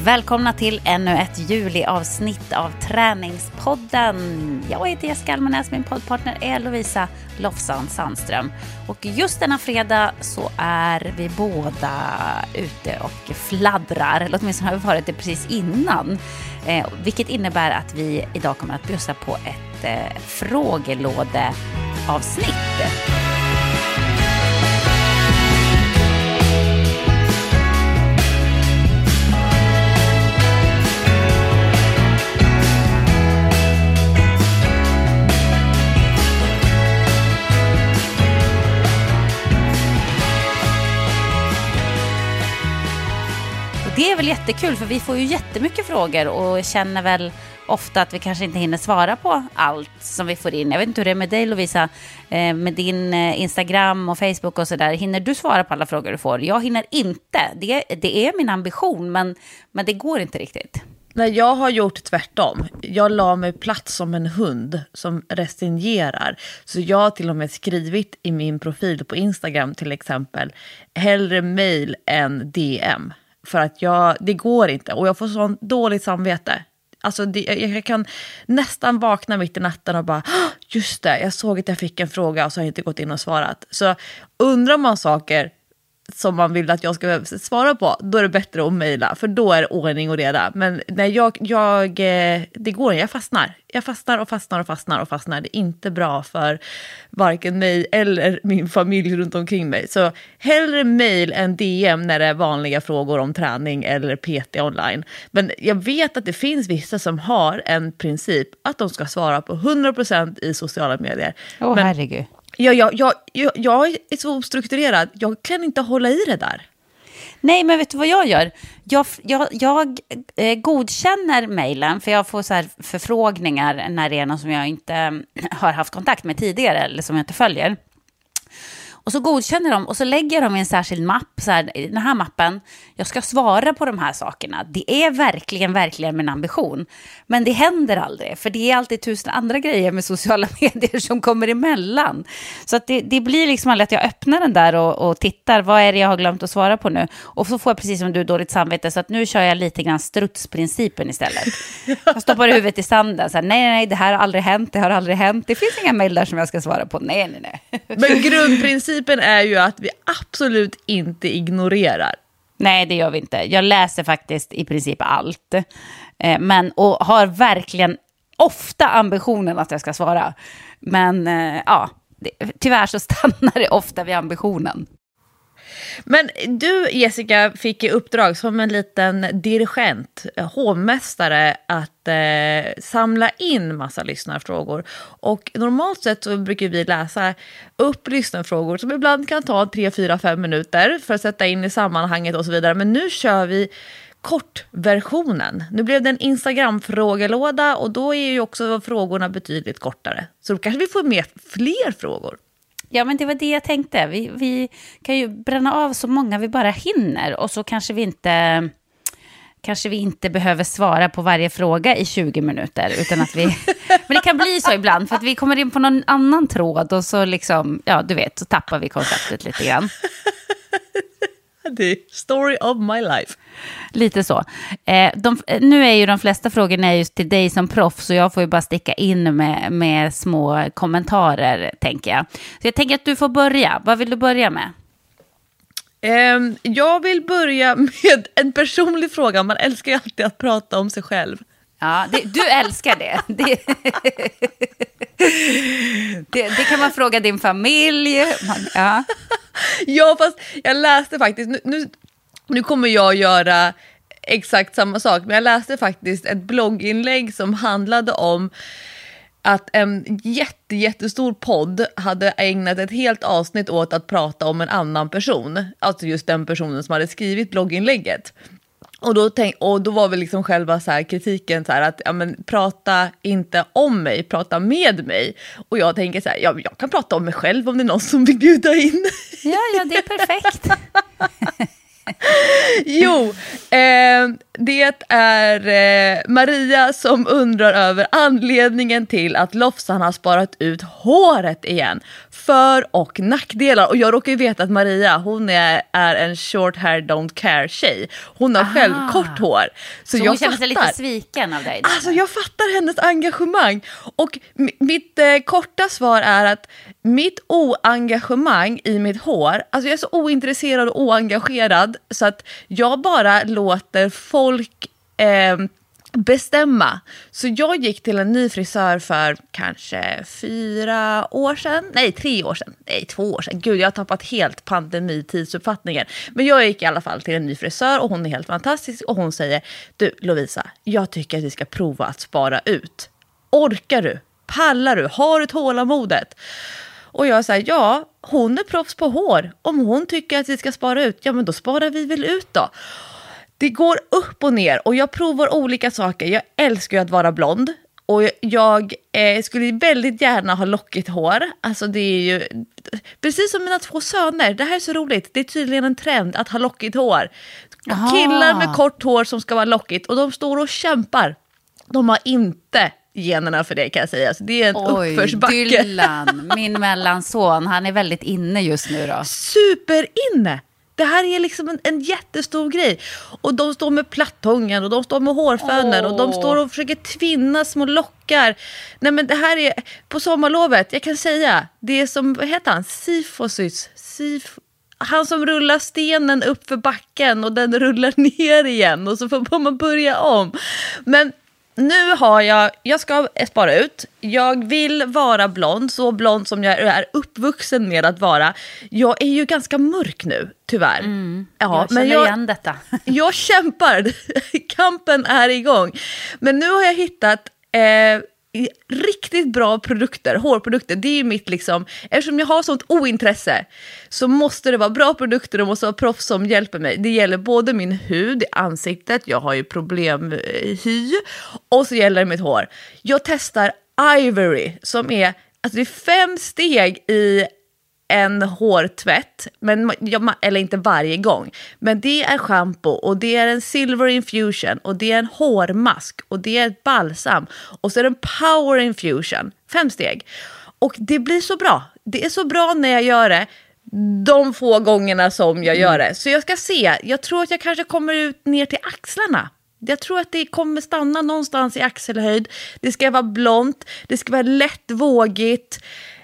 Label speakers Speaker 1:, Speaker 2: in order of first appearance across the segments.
Speaker 1: Välkomna till ännu ett juliavsnitt av Träningspodden. Jag heter Jessica Almenäs, min poddpartner är Lovisa Lofsan Sandström. Och just denna fredag så är vi båda ute och fladdrar, eller åtminstone har vi varit det precis innan. Vilket innebär att vi idag kommer att bjussa på ett frågelådeavsnitt. Det är väl jättekul för vi får ju jättemycket frågor och känner väl ofta att vi kanske inte hinner svara på allt som vi får in. Jag vet inte hur det är med dig, Lovisa, med din Instagram och Facebook och sådär. Hinner du svara på alla frågor du får? Jag hinner inte. Det är min ambition, men det går inte riktigt.
Speaker 2: Nej, jag har gjort tvärtom. Jag la mig plats som en hund som resignerar. Så jag har till och med skrivit i min profil på Instagram till exempel: hellre mail än DM. För att det går inte. Och jag får sån dåligt samvete. Alltså jag kan nästan vakna mitt i natten och bara, just det, jag såg att jag fick en fråga och så har jag inte gått in och svarat. Så undrar man saker som man vill att jag ska svara på, då är det bättre att mejla, för då är det ordning och reda. Men när det går, jag fastnar. Jag fastnar. Det är inte bra för varken mig eller min familj runt omkring mig. Så hellre mejl än DM när det är vanliga frågor om träning eller PT online. Men jag vet att det finns vissa som har en princip att de ska svara på 100% i sociala medier.
Speaker 1: Herregud.
Speaker 2: Jag är så strukturerad. Jag kan inte hålla i det där.
Speaker 1: Nej, men vet du vad jag gör? Jag godkänner mejlen, för jag får så här förfrågningar när det är någon som jag inte har haft kontakt med tidigare eller som jag inte följer. Och så godkänner de och så lägger de i en särskild mapp, så här, i den här mappen, jag ska svara på de här sakerna. Det är verkligen min ambition. Men det händer aldrig, för det är alltid 1000 andra grejer med sociala medier som kommer emellan. Så att det blir liksom aldrig att jag öppnar den där och tittar, vad är det jag har glömt att svara på nu? Och så får jag, precis som du, dåligt samvete, så att nu kör jag lite grann strutsprincipen istället. Jag stoppar huvudet i sanden, så här, nej, det här har aldrig hänt, det finns inga mejl där som jag ska svara på, nej.
Speaker 2: Men grundprincipen är ju att vi absolut inte ignorerar.
Speaker 1: Nej, det gör vi inte. Jag läser faktiskt i princip allt. Och har verkligen ofta ambitionen att jag ska svara. Men tyvärr så stannar det ofta vid ambitionen.
Speaker 2: Men du, Jessica, fick i uppdrag som en liten dirigent, hovmästare, att samla in massa lyssnarfrågor. Och normalt sett så brukar vi läsa upp lyssnarfrågor som ibland kan ta 3, 4, 5 minuter för att sätta in i sammanhanget och så vidare. Men nu kör vi kortversionen. Nu blev det en Instagram-frågelåda och då är ju också frågorna betydligt kortare. Så då kanske vi får med fler frågor.
Speaker 1: Ja, men det var det jag tänkte. Vi kan ju bränna av så många vi bara hinner. Och så kanske vi inte behöver svara på varje fråga i 20 minuter. Utan att vi... Men det kan bli så ibland. För att vi kommer in på någon annan tråd. Och så liksom, ja du vet, så tappar vi konceptet lite grann.
Speaker 2: Det är story of my life.
Speaker 1: Lite så. Nu är ju de flesta frågorna just till dig som proffs, så jag får ju bara sticka in med små kommentarer, tänker jag. Så jag tänker att du får börja. Vad vill du börja med?
Speaker 2: Jag vill börja med en personlig fråga. Man älskar ju alltid att prata om sig själv.
Speaker 1: Ja, du älskar det. Det kan man fråga din familj. Ja.
Speaker 2: Ja, fast jag läste faktiskt... Nu kommer jag göra exakt samma sak. Men jag läste faktiskt ett blogginlägg som handlade om att en jättestor podd hade ägnat ett helt avsnitt åt att prata om en annan person. Alltså just den personen som hade skrivit blogginlägget. Och då var väl liksom själva så här kritiken så här att prata inte om mig, prata med mig. Och jag tänker så här, jag kan prata om mig själv om det är någon som vill bjuda in.
Speaker 1: Ja, det är perfekt.
Speaker 2: Jo, det är Maria som undrar över anledningen till att Lofsan har sparat ut håret igen. för- och nackdelar. Och jag råkar ju veta att Maria, hon är en short hair don't care tjej. Hon har själv kort hår. Så
Speaker 1: hon
Speaker 2: jag
Speaker 1: känner sig
Speaker 2: fattar.
Speaker 1: lite sviken av dig.
Speaker 2: Alltså jag fattar hennes engagemang. Och mitt korta svar är att mitt oengagemang i mitt hår, alltså jag är så ointresserad och oengagerad så att jag bara låter folk bestämma. Så jag gick till en ny frisör för kanske 4 år sedan. Nej, 3 år sedan. Nej, 2 år sedan. Gud, jag har tappat helt pandemitidsuppfattningen. Men jag gick i alla fall till en ny frisör och hon är helt fantastisk. Och hon säger, du Lovisa, jag tycker att vi ska prova att spara ut. Orkar du? Pallar du? Har du tålamodet? Och jag säger, ja, hon är proffs på hår. Om hon tycker att vi ska spara ut, ja men då sparar vi väl ut då. Det går upp och ner och jag provar olika saker. Jag älskar ju att vara blond och jag skulle väldigt gärna ha lockigt hår. Alltså det är ju precis som mina 2 söner. Det här är så roligt. Det är tydligen en trend att ha lockigt hår.
Speaker 1: Aha.
Speaker 2: Killar med kort hår som ska vara lockigt och de står och kämpar. De har inte generna för det kan jag säga. Så det är en uppförsbacke.
Speaker 1: Dylan, min mellanson, han är väldigt inne just nu då.
Speaker 2: Superinne! Det här är liksom en jättestor grej. Och de står med plattången och de står med hårfönen och de står och försöker tvinna små lockar. Nej men det här är på sommarlovet, jag kan säga, det är som, vad heter han? Sifosis. Han som rullar stenen upp för backen och den rullar ner igen och så får man börja om. Men nu har jag ska spara ut. Jag vill vara blond, så blond som jag är uppvuxen med att vara. Jag är ju ganska mörk nu, tyvärr.
Speaker 1: Ja, jag känner igen detta. Jag
Speaker 2: kämpar. Kampen är igång. Men nu har jag hittat riktigt bra produkter, hårprodukter. Det är ju mitt liksom, eftersom jag har sånt ointresse så måste det vara bra produkter och måste vara proffs som hjälper mig. Det gäller både min hud, ansiktet, jag har ju problem hy och så gäller det mitt hår. Jag testar Ivory som är, alltså det är 5 steg i en hårtvätt, men eller inte varje gång. Men det är shampoo och det är en silver infusion och det är en hårmask och det är ett balsam och så är det en power infusion. 5 steg. Och det blir så bra. Det är så bra när jag gör det. De få gångerna som jag gör det. Så jag ska se. Jag tror att jag kanske kommer ut ner till axlarna. Jag tror att det kommer stanna någonstans i axelhöjd. Det ska vara blont. Det ska vara lätt vågigt.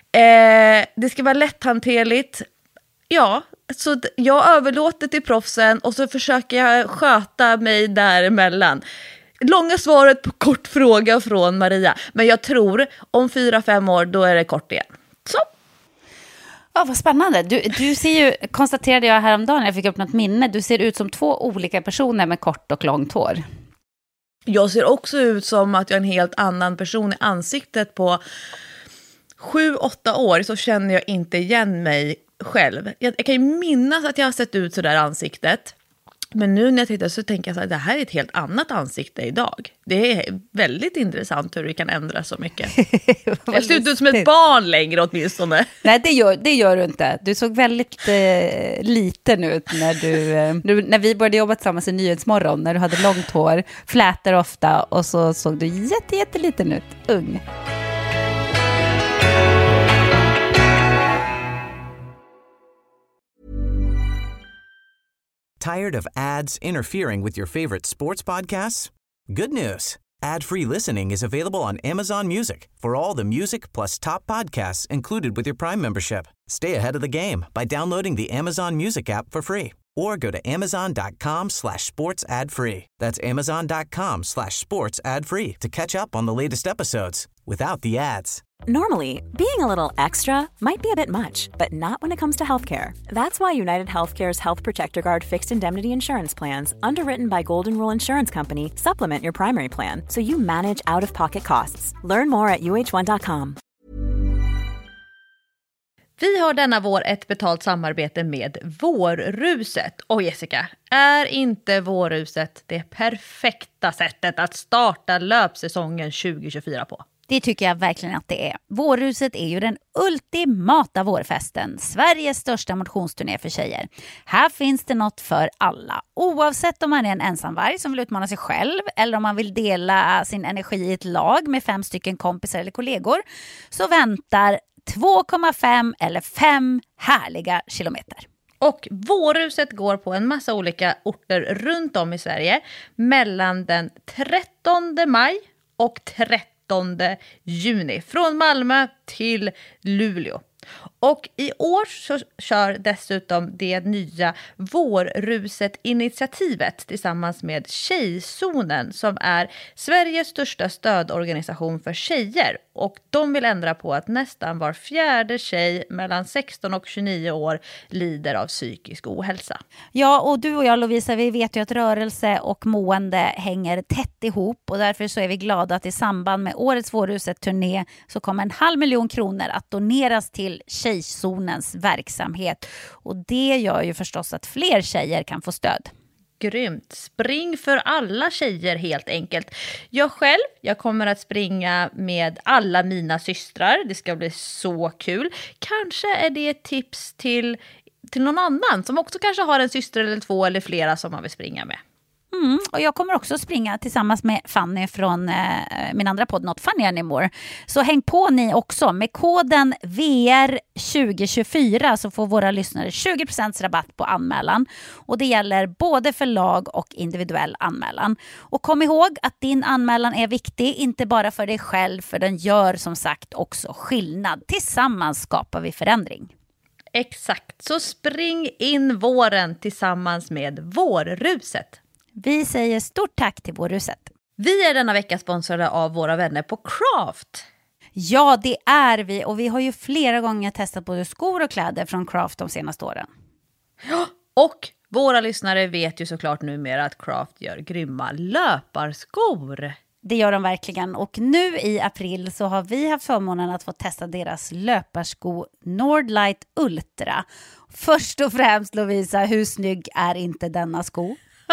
Speaker 2: Det ska vara lätthanterligt. Ja, så jag överlåter till proffsen och så försöker jag sköta mig däremellan. Långa svaret på kort fråga från Maria. Men jag tror om 4-5 år då är det kort igen. Så.
Speaker 1: Ja, vad spännande. Du ser ju, konstaterade jag häromdagen när jag fick upp något minne, du ser ut som 2 olika personer med kort och långt hår.
Speaker 2: Jag ser också ut som att jag är en helt annan person i ansiktet. På 7-8 år så känner jag inte igen mig själv. Jag kan ju minnas att jag har sett ut så där ansiktet. Men nu när jag tittar så tänker jag så här, det här är ett helt annat ansikte idag. Det är väldigt intressant hur det kan ändra så mycket. Jag ser ut som ett barn längre åtminstone.
Speaker 1: Nej, det gör du inte. Du såg väldigt liten ut när vi började jobba tillsammans i Nyhetsmorgon. När du hade långt hår, flätor ofta och så såg du jätteliten ut, ung.
Speaker 3: Tired of ads interfering with your favorite sports podcasts? Good news. Ad-free listening is available on Amazon Music for all the music plus top podcasts included with your Prime membership. Stay ahead of the game by downloading the Amazon Music app for free or go to amazon.com/sports ad free. That's amazon.com/sports ad free to catch up on the latest episodes without the ads.
Speaker 4: Normally, being a little extra might be a bit much, but not when it comes to healthcare. That's why United Healthcare's Health Protector Guard fixed indemnity insurance plans, underwritten by Golden Rule Insurance Company, supplement your primary plan so you manage out-of-pocket costs. Learn more at uh1.com.
Speaker 2: Vi har denna vår ett betalt samarbete med Vårruset. Och Jessica, är inte Vårruset det perfekta sättet att starta löpsäsongen 2024 på?
Speaker 1: Det tycker jag verkligen att det är. Vårruset är ju den ultimata vårfesten. Sveriges största motionsturné för tjejer. Här finns det något för alla. Oavsett om man är en ensamvarg som vill utmana sig själv eller om man vill dela sin energi i ett lag med 5 stycken kompisar eller kollegor så väntar 2,5 eller 5 härliga kilometer.
Speaker 2: Och Vårruset går på en massa olika orter runt om i Sverige mellan den 13 maj och 13 juni. Från Malmö till Luleå. Och i år så kör dessutom det nya Vårruset-initiativet tillsammans med Tjejzonen som är Sveriges största stödorganisation för tjejer. Och de vill ändra på att nästan var fjärde tjej mellan 16 och 29 år lider av psykisk ohälsa.
Speaker 1: Ja, och du och jag Lovisa, vi vet ju att rörelse och mående hänger tätt ihop och därför så är vi glada att i samband med årets Vårruset-turné så kommer 500 000 kronor att doneras till Tjejzonens verksamhet. Och det gör ju förstås att fler tjejer kan få stöd.
Speaker 2: Grymt. Spring för alla tjejer helt enkelt. Jag kommer att springa med alla mina systrar. Det ska bli så kul. Kanske är det ett tips till någon annan som också kanske har en syster eller 2 eller flera som man vill springa med.
Speaker 1: Och jag kommer också springa tillsammans med Fanny från min andra podd Not Funny Anymore. Så häng på ni också. Med koden VR2024 så får våra lyssnare 20% rabatt på anmälan. Och det gäller både för lag och individuell anmälan. Och kom ihåg att din anmälan är viktig, inte bara för dig själv, för den gör som sagt också skillnad. Tillsammans skapar vi förändring.
Speaker 2: Exakt, så spring in våren tillsammans med Vårruset.
Speaker 1: Vi säger stort tack till Vårruset.
Speaker 2: Vi är denna vecka sponsrade av våra vänner på Craft.
Speaker 1: Ja, det är vi. Och vi har ju flera gånger testat både skor och kläder från Craft de senaste åren.
Speaker 2: Och våra lyssnare vet ju såklart numera att Craft gör grymma löparskor.
Speaker 1: Det gör de verkligen. Och nu i april så har vi haft förmånen att få testa deras löparsko Nordlight Ultra. Först och främst Lovisa, hur snygg är inte denna sko?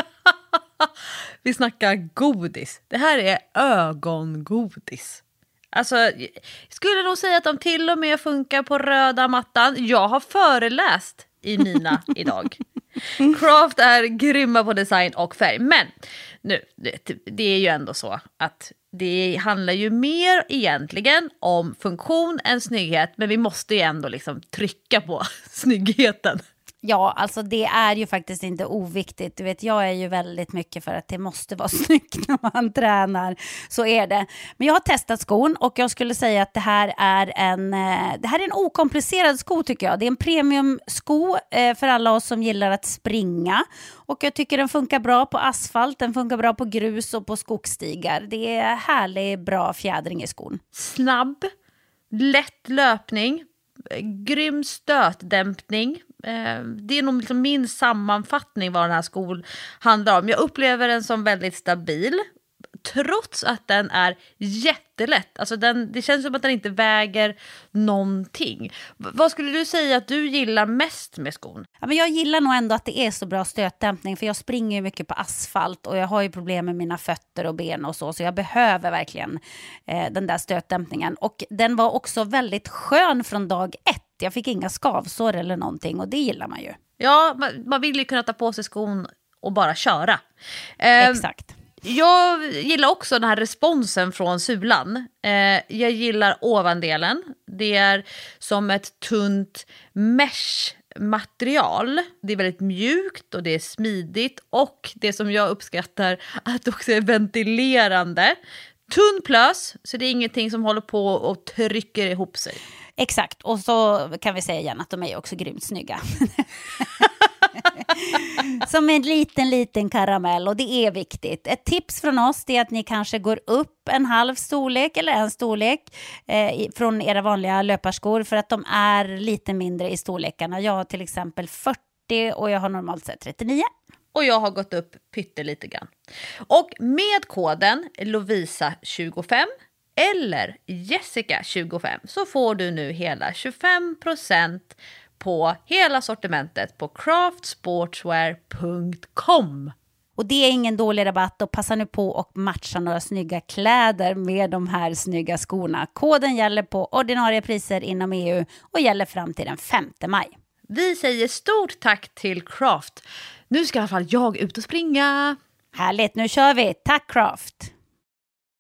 Speaker 2: Vi snackar godis. Det här är ögongodis. Alltså, jag skulle nog säga att de till och med funkar på röda mattan. Jag har föreläst i mina idag. Craft är grymma på design och färg. Men nu, det är ju ändå så att det handlar ju mer egentligen om funktion än snygghet. Men vi måste ju ändå liksom trycka på snyggheten.
Speaker 1: Ja, alltså det är ju faktiskt inte oviktigt. Du vet, jag är ju väldigt mycket för att det måste vara snyggt när man tränar. Så är det. Men jag har testat skon och jag skulle säga att det här är en okomplicerad sko tycker jag. Det är en premiumsko för alla oss som gillar att springa. Och jag tycker den funkar bra på asfalt, den funkar bra på grus och på skogsstigar. Det är härlig, bra fjädring i skon.
Speaker 2: Snabb, lätt löpning, grym stötdämpning. Det är nog liksom min sammanfattning vad den här skon handlar om. Jag upplever den som väldigt stabil trots att den är jättelätt. Alltså det känns som att den inte väger någonting. Vad skulle du säga att du gillar mest med skon?
Speaker 1: Ja, men jag gillar nog ändå att det är så bra stötdämpning för jag springer ju mycket på asfalt och jag har ju problem med mina fötter och ben och så jag behöver verkligen den där stötdämpningen. Och den var också väldigt skön från dag 1. Jag fick inga skavsår eller någonting och det gillar man ju.
Speaker 2: Ja, man vill ju kunna ta på sig skon och bara köra.
Speaker 1: Exakt.
Speaker 2: Jag gillar också den här responsen från sulan. Jag gillar ovandelen. Det är som ett tunt mesh-material. Det är väldigt mjukt och det är smidigt. Och det som jag uppskattar att det också är ventilerande. Tunn plös, så det är ingenting som håller på och trycker ihop sig.
Speaker 1: Exakt, och så kan vi säga igen att de är också grymt snygga. Som en liten karamell och det är viktigt. Ett tips från oss är att ni kanske går upp en halv storlek eller en storlek från era vanliga löparskor för att de är lite mindre i storlekarna. Jag har till exempel 40 och jag har normalt sett 39.
Speaker 2: Och jag har gått upp pyttelite grann. Och med koden Lovisa25 eller Jessica25 så får du nu hela 25% på hela sortimentet på craftsportswear.com.
Speaker 1: Och det är ingen dålig rabatt och passa nu på och matcha några snygga kläder med de här snygga skorna. Koden gäller på ordinarie priser inom EU och gäller fram till den 5 maj.
Speaker 2: Vi säger stort tack till Craft. Nu ska i alla fall jag ut och springa.
Speaker 1: Härligt, nu kör vi. Tack Craft!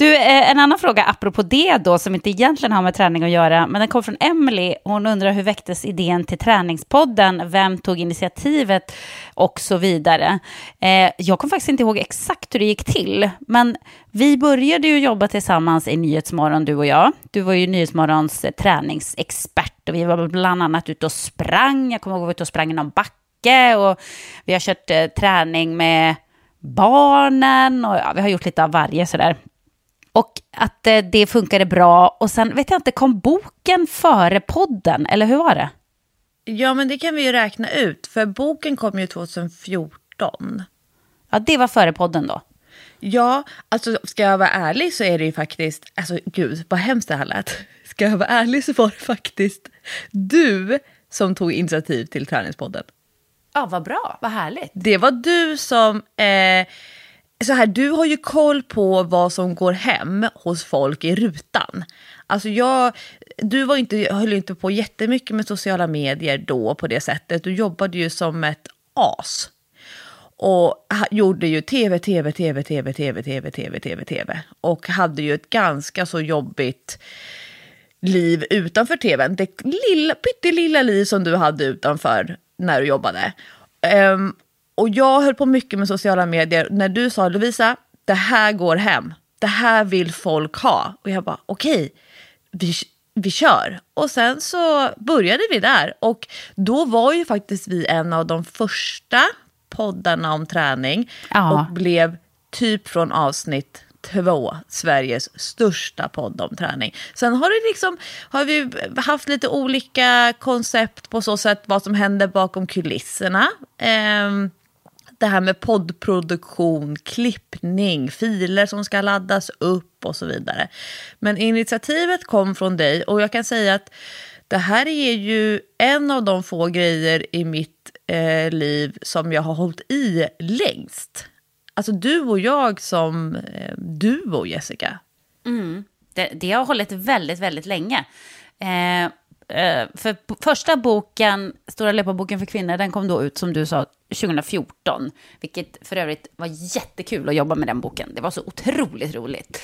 Speaker 1: Du, en annan fråga apropå det då, som inte egentligen har med träning att göra, men den kom från Emily. Hon undrar hur väcktes idén till träningspodden, vem tog initiativet och så vidare. Jag kommer faktiskt inte ihåg exakt hur det gick till, men vi började ju jobba tillsammans i Nyhetsmorgon, du och jag. Du var ju Nyhetsmorgons träningsexpert och vi var bland annat ute och sprang. Jag kommer ihåg att vi var ute och sprang i någon backe och vi har kört träning med barnen och ja, vi har gjort lite av varje sådär. Och att det funkade bra. Och sen vet jag inte, kom boken före podden? Eller hur var det?
Speaker 2: Ja, men det kan vi ju räkna ut. För boken kom ju 2014.
Speaker 1: Ja, det var före podden då.
Speaker 2: Ja, alltså ska jag vara ärlig så är det ju faktiskt... Alltså gud, vad hemskt det här lät. Ska jag vara ärlig så var det faktiskt du som tog initiativ till träningspodden.
Speaker 1: Ja, vad bra. Vad härligt.
Speaker 2: Det var du som... Så här, du har ju koll på vad som går hem hos folk i rutan. Alltså du höll inte på jättemycket med sociala medier då på det sättet. Du jobbade ju som ett as. Och gjorde ju tv. Och hade ju ett ganska så jobbigt liv utanför tvn. Det pyttelilla liv som du hade utanför när du jobbade. Och jag höll på mycket med sociala medier. När du sa, Lovisa, det här går hem. Det här vill folk ha. Och jag bara, okej, vi kör. Och sen så började vi där. Och då var ju faktiskt vi en av de första poddarna om träning.
Speaker 1: Ja.
Speaker 2: Och blev typ från avsnitt 2 Sveriges största podd om träning. Sen har vi haft lite olika koncept på så sätt vad som händer bakom kulisserna. Det här med poddproduktion, klippning, filer som ska laddas upp och så vidare. Men initiativet kom från dig och jag kan säga att det här är ju en av de få grejer i mitt liv som jag har hållit i längst. Alltså du och jag som duo, Jessica.
Speaker 1: Det har hållit väldigt, väldigt länge. För första boken, Stora Löparboken för kvinnor, den kom då ut som du sa 2014. Vilket för övrigt var jättekul att jobba med den boken. Det var så otroligt roligt.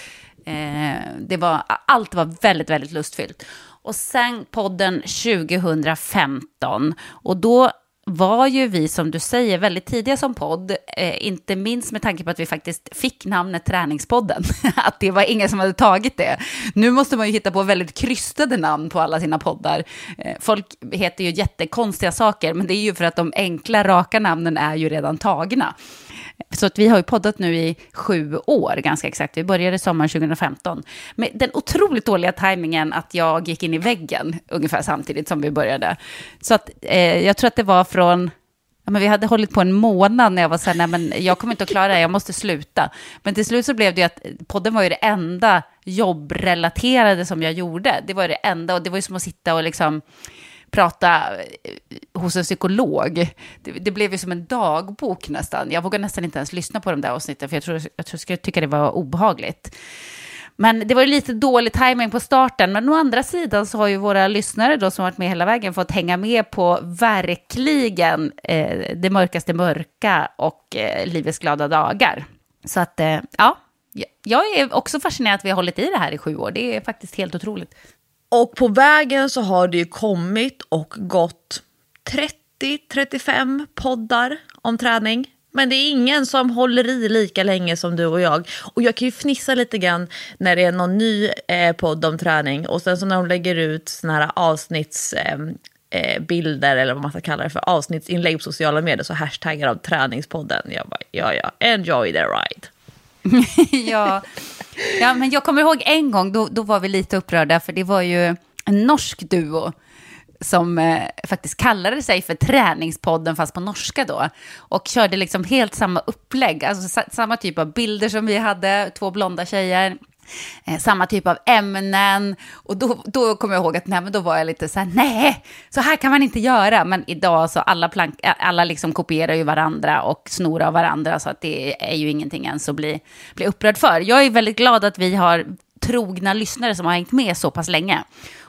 Speaker 1: Allt var väldigt, väldigt lustfyllt. Och sen podden 2015. Och då var ju vi, som du säger, väldigt tidiga som podd. Inte minst med tanke på att vi faktiskt fick namnet Träningspodden. Att det var ingen som hade tagit det. Nu måste man ju hitta på väldigt krystade namn på alla sina poddar. Folk heter ju jättekonstiga saker, men det är ju för att de enkla, raka namnen är ju redan tagna. Så att vi har ju poddat nu i 7 år, ganska exakt. Vi började sommaren 2015. Med den otroligt dåliga tajmingen att jag gick in i väggen ungefär samtidigt som vi började. Så att jag tror att det var från... Ja, men vi hade hållit på en månad när jag var så här, nej men jag kommer inte att klara det, jag måste sluta. Men till slut så blev det ju att podden var ju det enda jobbrelaterade som jag gjorde. Det var ju det enda, och det var ju som att sitta och liksom... prata hos en psykolog. Det blev ju som en dagbok nästan. Jag vågar nästan inte ens lyssna på de där avsnitten, för jag tror jag skulle tycka det var obehagligt. Men det var ju lite dålig timing på starten. Men å andra sidan så har ju våra lyssnare då som varit med hela vägen fått hänga med på verkligen det mörkaste mörka och livets glada dagar. Så att ja, jag är också fascinerad att vi har hållit i det här i 7 år. Det är faktiskt helt otroligt.
Speaker 2: Och på vägen så har det ju kommit och gått 30-35 poddar om träning. Men det är ingen som håller i lika länge som du och jag. Och jag kan ju fnissa lite grann när det är någon ny podd om träning. Och sen så när de lägger ut såna här avsnittsbilder eller vad man ska kalla det för, avsnittsinlägg på sociala medier, så hashtaggar av träningspodden. Jag bara, ja, enjoy the ride.
Speaker 1: Ja, men jag kommer ihåg en gång, då var vi lite upprörda, för det var ju en norsk duo som faktiskt kallade sig för Träningspodden fast på norska då, och körde liksom helt samma upplägg, alltså samma typ av bilder som vi hade, 2 blonda tjejer, samma typ av ämnen, och då kommer jag ihåg att men då var jag lite så här, nej, så här kan man inte göra. Men idag så alla liksom kopierar ju varandra och snor av varandra, så att det är ju ingenting ens att bli upprörd för. Jag är väldigt glad att vi har trogna lyssnare som har hängt med så pass länge.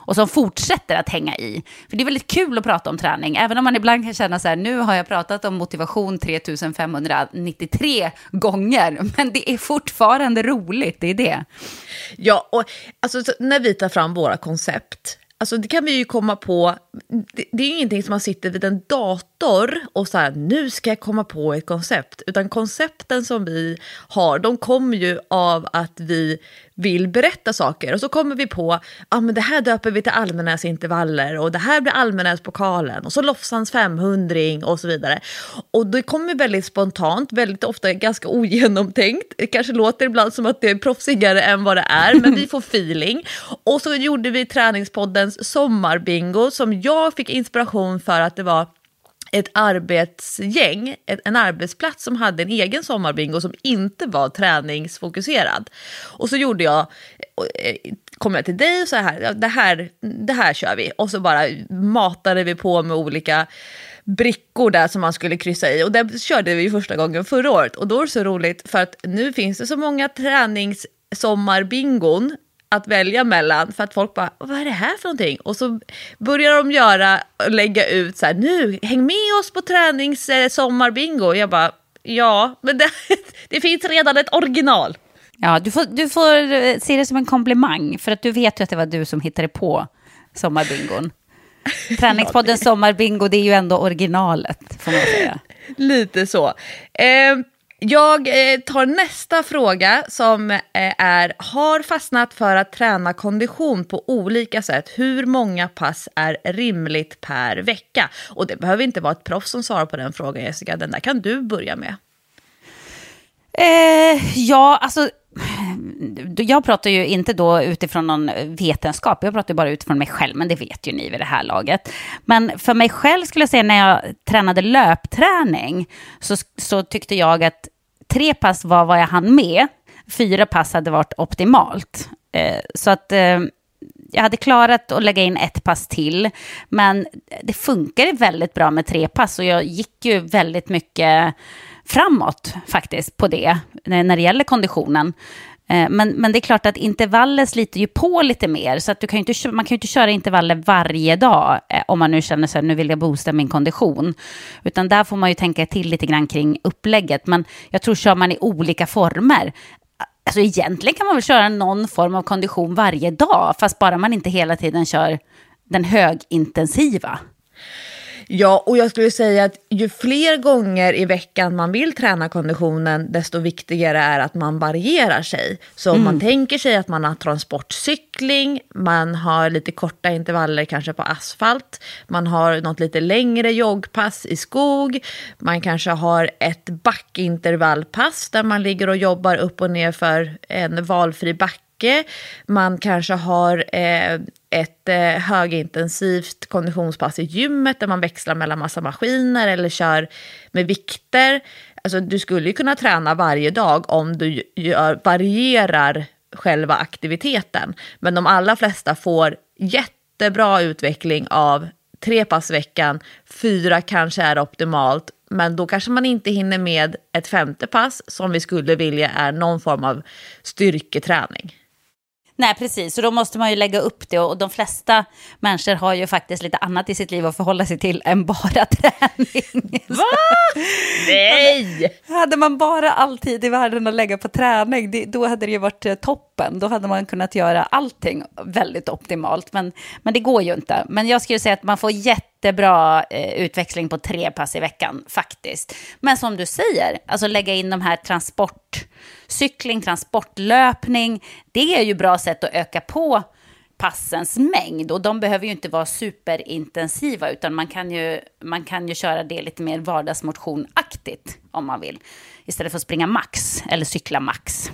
Speaker 1: och som fortsätter att hänga i. För det är väldigt kul att prata om träning, även om man ibland kan känna så här, nu har jag pratat om motivation 3593 gånger, men det är fortfarande roligt, det är det.
Speaker 2: Ja, och alltså, när vi tar fram våra koncept, alltså det kan vi ju komma på, det är ju ingenting som man sitter vid en dator och så här, nu ska jag komma på ett koncept. Utan koncepten som vi har, de kommer ju av att vi vill berätta saker. Och så kommer vi på, men det här döper vi till Almenäsintervaller och det här blir Almenäspokalen och så Lofsans 500 och så vidare. Och det kommer väldigt spontant, väldigt ofta ganska ogenomtänkt. Det kanske låter ibland som att det är proffsigare än vad det är, men vi får feeling. Och så gjorde vi Träningspoddens sommarbingo som jag fick inspiration för att det var ett arbetsgäng, en arbetsplats som hade en egen sommarbingo som inte var träningsfokuserad. Och så kom jag till dig och så här, det här kör vi. Och så bara matade vi på med olika brickor där som man skulle kryssa i. Och det körde vi första gången förra året. Och då är det så roligt för att nu finns det så många träningssommarbingon att välja mellan, för att folk bara, vad är det här för någonting? Och så börjar de lägga ut så här, nu, häng med oss på träningssommarbingo. Och jag bara, ja, men det finns redan ett original.
Speaker 1: Ja, du får se det som en komplimang, för att du vet ju att det var du som hittade på sommarbingon. Träningspoddens sommarbingo, det är ju ändå originalet, får man säga.
Speaker 2: Lite så. Jag tar nästa fråga som har fastnat för att träna kondition på olika sätt. Hur många pass är rimligt per vecka? Och det behöver inte vara ett proffs som svarar på den frågan, Jessica. Den där kan du börja med.
Speaker 1: Ja, alltså jag pratar ju inte då utifrån någon vetenskap, jag pratar bara utifrån mig själv, men det vet ju ni vid det här laget. Men för mig själv skulle jag säga, när jag tränade löpträning så tyckte jag att 3 pass var vad jag hann med, 4 pass hade varit optimalt. Så att jag hade klarat att lägga in 1 pass till, men det funkar väldigt bra med 3 pass och jag gick ju väldigt mycket framåt faktiskt på det när det gäller konditionen. Men det är klart att intervaller sliter ju på lite mer, så att man kan ju inte köra intervaller varje dag om man nu känner sig, nu vill jag boosta min kondition, utan där får man ju tänka till lite grann kring upplägget. Men jag tror kör man i olika former, alltså egentligen kan man väl köra någon form av kondition varje dag, fast bara man inte hela tiden kör den högintensiva.
Speaker 2: Ja, och jag skulle säga att ju fler gånger i veckan man vill träna konditionen, desto viktigare är att man varierar sig. Så om man tänker sig att man har transportcykling, man har lite korta intervaller kanske på asfalt, man har något lite längre joggpass i skog, man kanske har ett backintervallpass där man ligger och jobbar upp och ner för en valfri backe. Man kanske har ett högintensivt konditionspass i gymmet där man växlar mellan massa maskiner eller kör med vikter. Alltså, du skulle ju kunna träna varje dag om du varierar själva aktiviteten. Men de allra flesta får jättebra utveckling av 3 pass i veckan, 4 kanske är optimalt. Men då kanske man inte hinner med ett 5:e pass som vi skulle vilja är någon form av styrketräning.
Speaker 1: Nej, precis. Så då måste man ju lägga upp det. Och de flesta människor har ju faktiskt lite annat i sitt liv att förhålla sig till än bara träning.
Speaker 2: Va? Nej!
Speaker 1: Hade man bara alltid i världen att lägga på träning, då hade det ju varit toppen. Då hade man kunnat göra allting väldigt optimalt. Men det går ju inte. Men jag skulle säga att man får jättebra utväxling på 3 pass i veckan faktiskt. Men som du säger, alltså lägga in de här transportcykling, transportlöpning, det är ju bra sätt att öka på passens mängd, och de behöver ju inte vara superintensiva, utan man kan ju köra det lite mer vardagsmotionaktigt om man vill, istället för att springa max eller cykla max.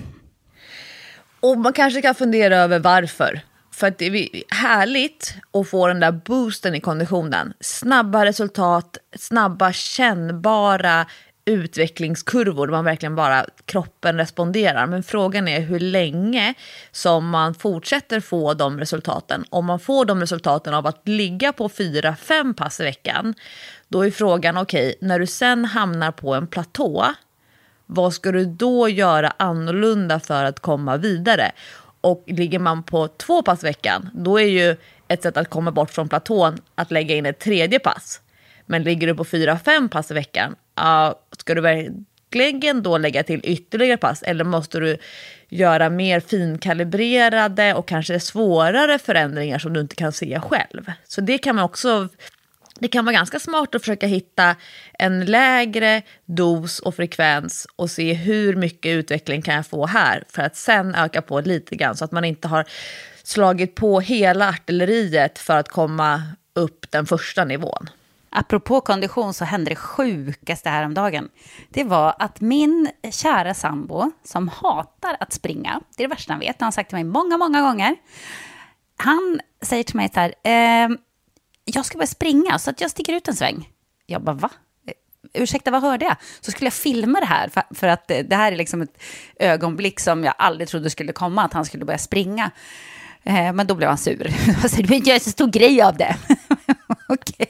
Speaker 2: Och man kanske kan fundera över varför. För att det är härligt att få den där boosten i konditionen. Snabba resultat, snabba kännbara utvecklingskurvor, man verkligen bara kroppen responderar. Men frågan är hur länge som man fortsätter få de resultaten. Om man får de resultaten av att ligga på 4-5 pass i veckan, då är frågan okej, när du sen hamnar på en platå, vad ska du då göra annorlunda för att komma vidare? Och ligger man på 2 pass i veckan, då är ju ett sätt att komma bort från platån att lägga in ett tredje pass. Men ligger du på 4-5 pass i veckan, ska du verkligen då lägga till ytterligare pass? Eller måste du göra mer finkalibrerade och kanske svårare förändringar som du inte kan se själv? Så det kan man också... Det kan vara ganska smart att försöka hitta en lägre dos och frekvens och se hur mycket utveckling kan jag få här för att sen öka på lite grann så att man inte har slagit på hela artilleriet för att komma upp den första nivån.
Speaker 1: Apropå kondition så hände det sjukaste här om dagen. Det var att min kära sambo som hatar att springa, det är det värsta han vet, han har sagt till mig många gånger. Han säger till mig så här... jag ska börja springa så att jag sticker ut en sväng. Jag bara, va? Ursäkta, vad hörde jag? Så skulle jag filma det här för att det här är liksom ett ögonblick som jag aldrig trodde skulle komma, att han skulle börja springa. Men då blev han sur. Alltså, du vill inte göra så stor grej av det. Okej.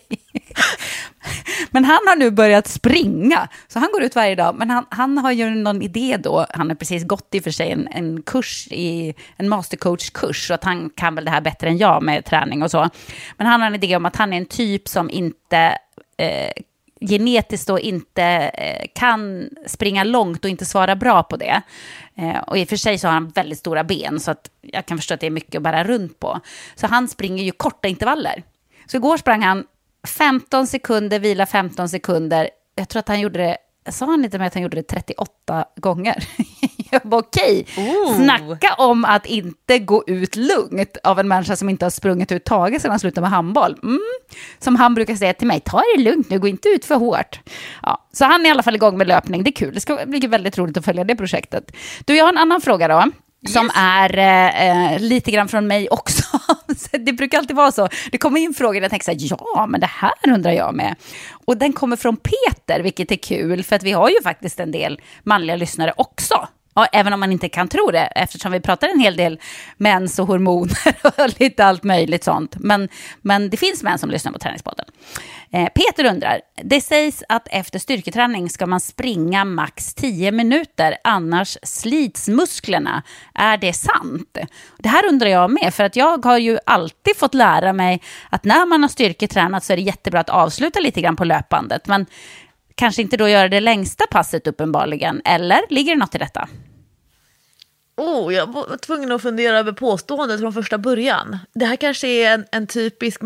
Speaker 1: Men han har nu börjat springa. Så han går ut varje dag. Men han har ju någon idé då. Han har precis gått i för sig en kurs, en mastercoach-kurs. Så att han kan väl det här bättre än jag med träning och så. Men han har en idé om att han är en typ som inte... genetiskt då inte kan springa långt och inte svara bra på det. Och i och för sig så har han väldigt stora ben så att jag kan förstå att det är mycket att bära runt på. Så han springer ju korta intervaller. Så igår sprang han 15 sekunder, vila 15 sekunder. Jag tror att han gjorde det, sa han inte med att han gjorde det 38 gånger. Jag bara okej, snacka om att inte gå ut lugnt av en människa som inte har sprungit ut taget sedan han slutade med handboll. Som han brukar säga till mig, ta det lugnt nu, gå inte ut för hårt. Ja, så han är i alla fall igång med löpning, det är kul. Det ska bli väldigt roligt att följa det projektet. Du, jag har en annan fråga då. Som är lite grann från mig också. Det brukar alltid vara så. Det kommer in frågor och jag tänker så här, ja men det här undrar jag med. Och den kommer från Peter, vilket är kul. För att vi har ju faktiskt en del manliga lyssnare också. Ja, även om man inte kan tro det, eftersom vi pratar en hel del mens och hormoner och lite allt möjligt sånt. Men det finns män som lyssnar på Träningspodden. Peter undrar, det sägs att efter styrketräning ska man springa max 10 minuter, annars slits musklerna. Är det sant? Det här undrar jag med, för att jag har ju alltid fått lära mig att när man har styrketränat så är det jättebra att avsluta lite grann på löpbandet. Men kanske inte då göra det längsta passet uppenbarligen, eller ligger det något i detta?
Speaker 2: Jag var tvungen att fundera över påståendet från första början. Det här kanske är en typisk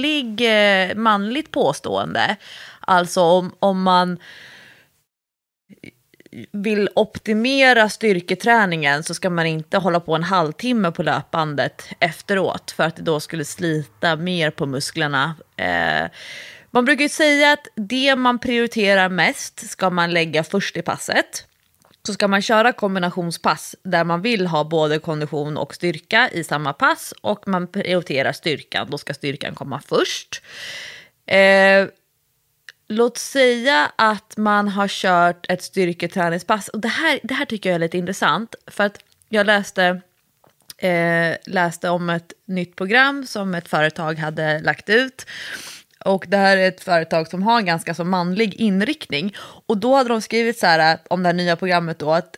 Speaker 2: manligt påstående. Alltså om man vill optimera styrketräningen så ska man inte hålla på en halvtimme på löpbandet efteråt. För att det då skulle slita mer på musklerna. Man brukar ju säga att det man prioriterar mest ska man lägga först i passet. Så ska man köra kombinationspass där man vill ha både kondition och styrka i samma pass och man prioriterar styrkan, då ska styrkan komma först. Låt säga att man har kört ett styrketräningspass och det här tycker jag är lite intressant för att jag läste om ett nytt program som ett företag hade lagt ut. Och det här är ett företag som har en ganska så manlig inriktning. Och då hade de skrivit så här om det här nya programmet då att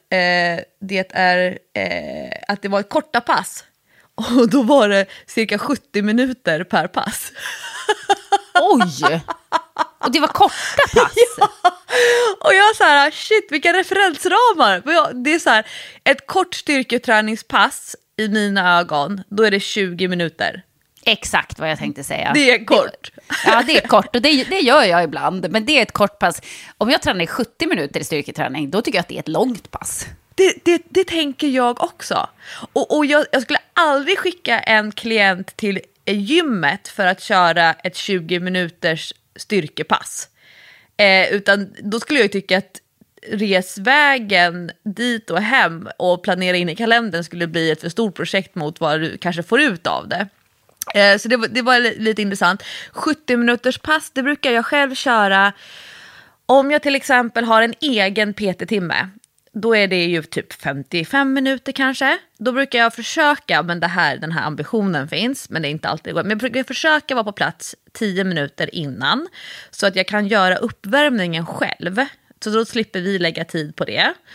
Speaker 2: att det var ett korta pass. Och då var det cirka 70 minuter per pass.
Speaker 1: Oj! Och det var korta pass?
Speaker 2: Ja. Och jag så här, shit vilka referensramar. Det är så här, ett kort styrketräningspass i mina ögon, då är det 20 minuter.
Speaker 1: Exakt vad jag tänkte säga.
Speaker 2: Det är kort.
Speaker 1: Det är kort och det gör jag ibland. Men det är ett kort pass. Om jag tränar i 70 minuter i styrketräning, då tycker jag att det är ett långt pass.
Speaker 2: Det tänker jag också. Och jag skulle aldrig skicka en klient till gymmet för att köra ett 20 minuters styrkepass. Utan då skulle jag tycka att resvägen dit och hem och planera in i kalendern skulle bli ett för stort projekt mot vad du kanske får ut av det. Så det var lite intressant. 70 minuters pass, det brukar jag själv köra om jag till exempel har en egen PT-timme. Då är det ju typ 55 minuter kanske. Då brukar jag försöka, men den här ambitionen finns, men det är inte alltid. Men jag brukar försöka vara på plats 10 minuter innan så att jag kan göra uppvärmningen själv. Så då slipper vi lägga tid på det.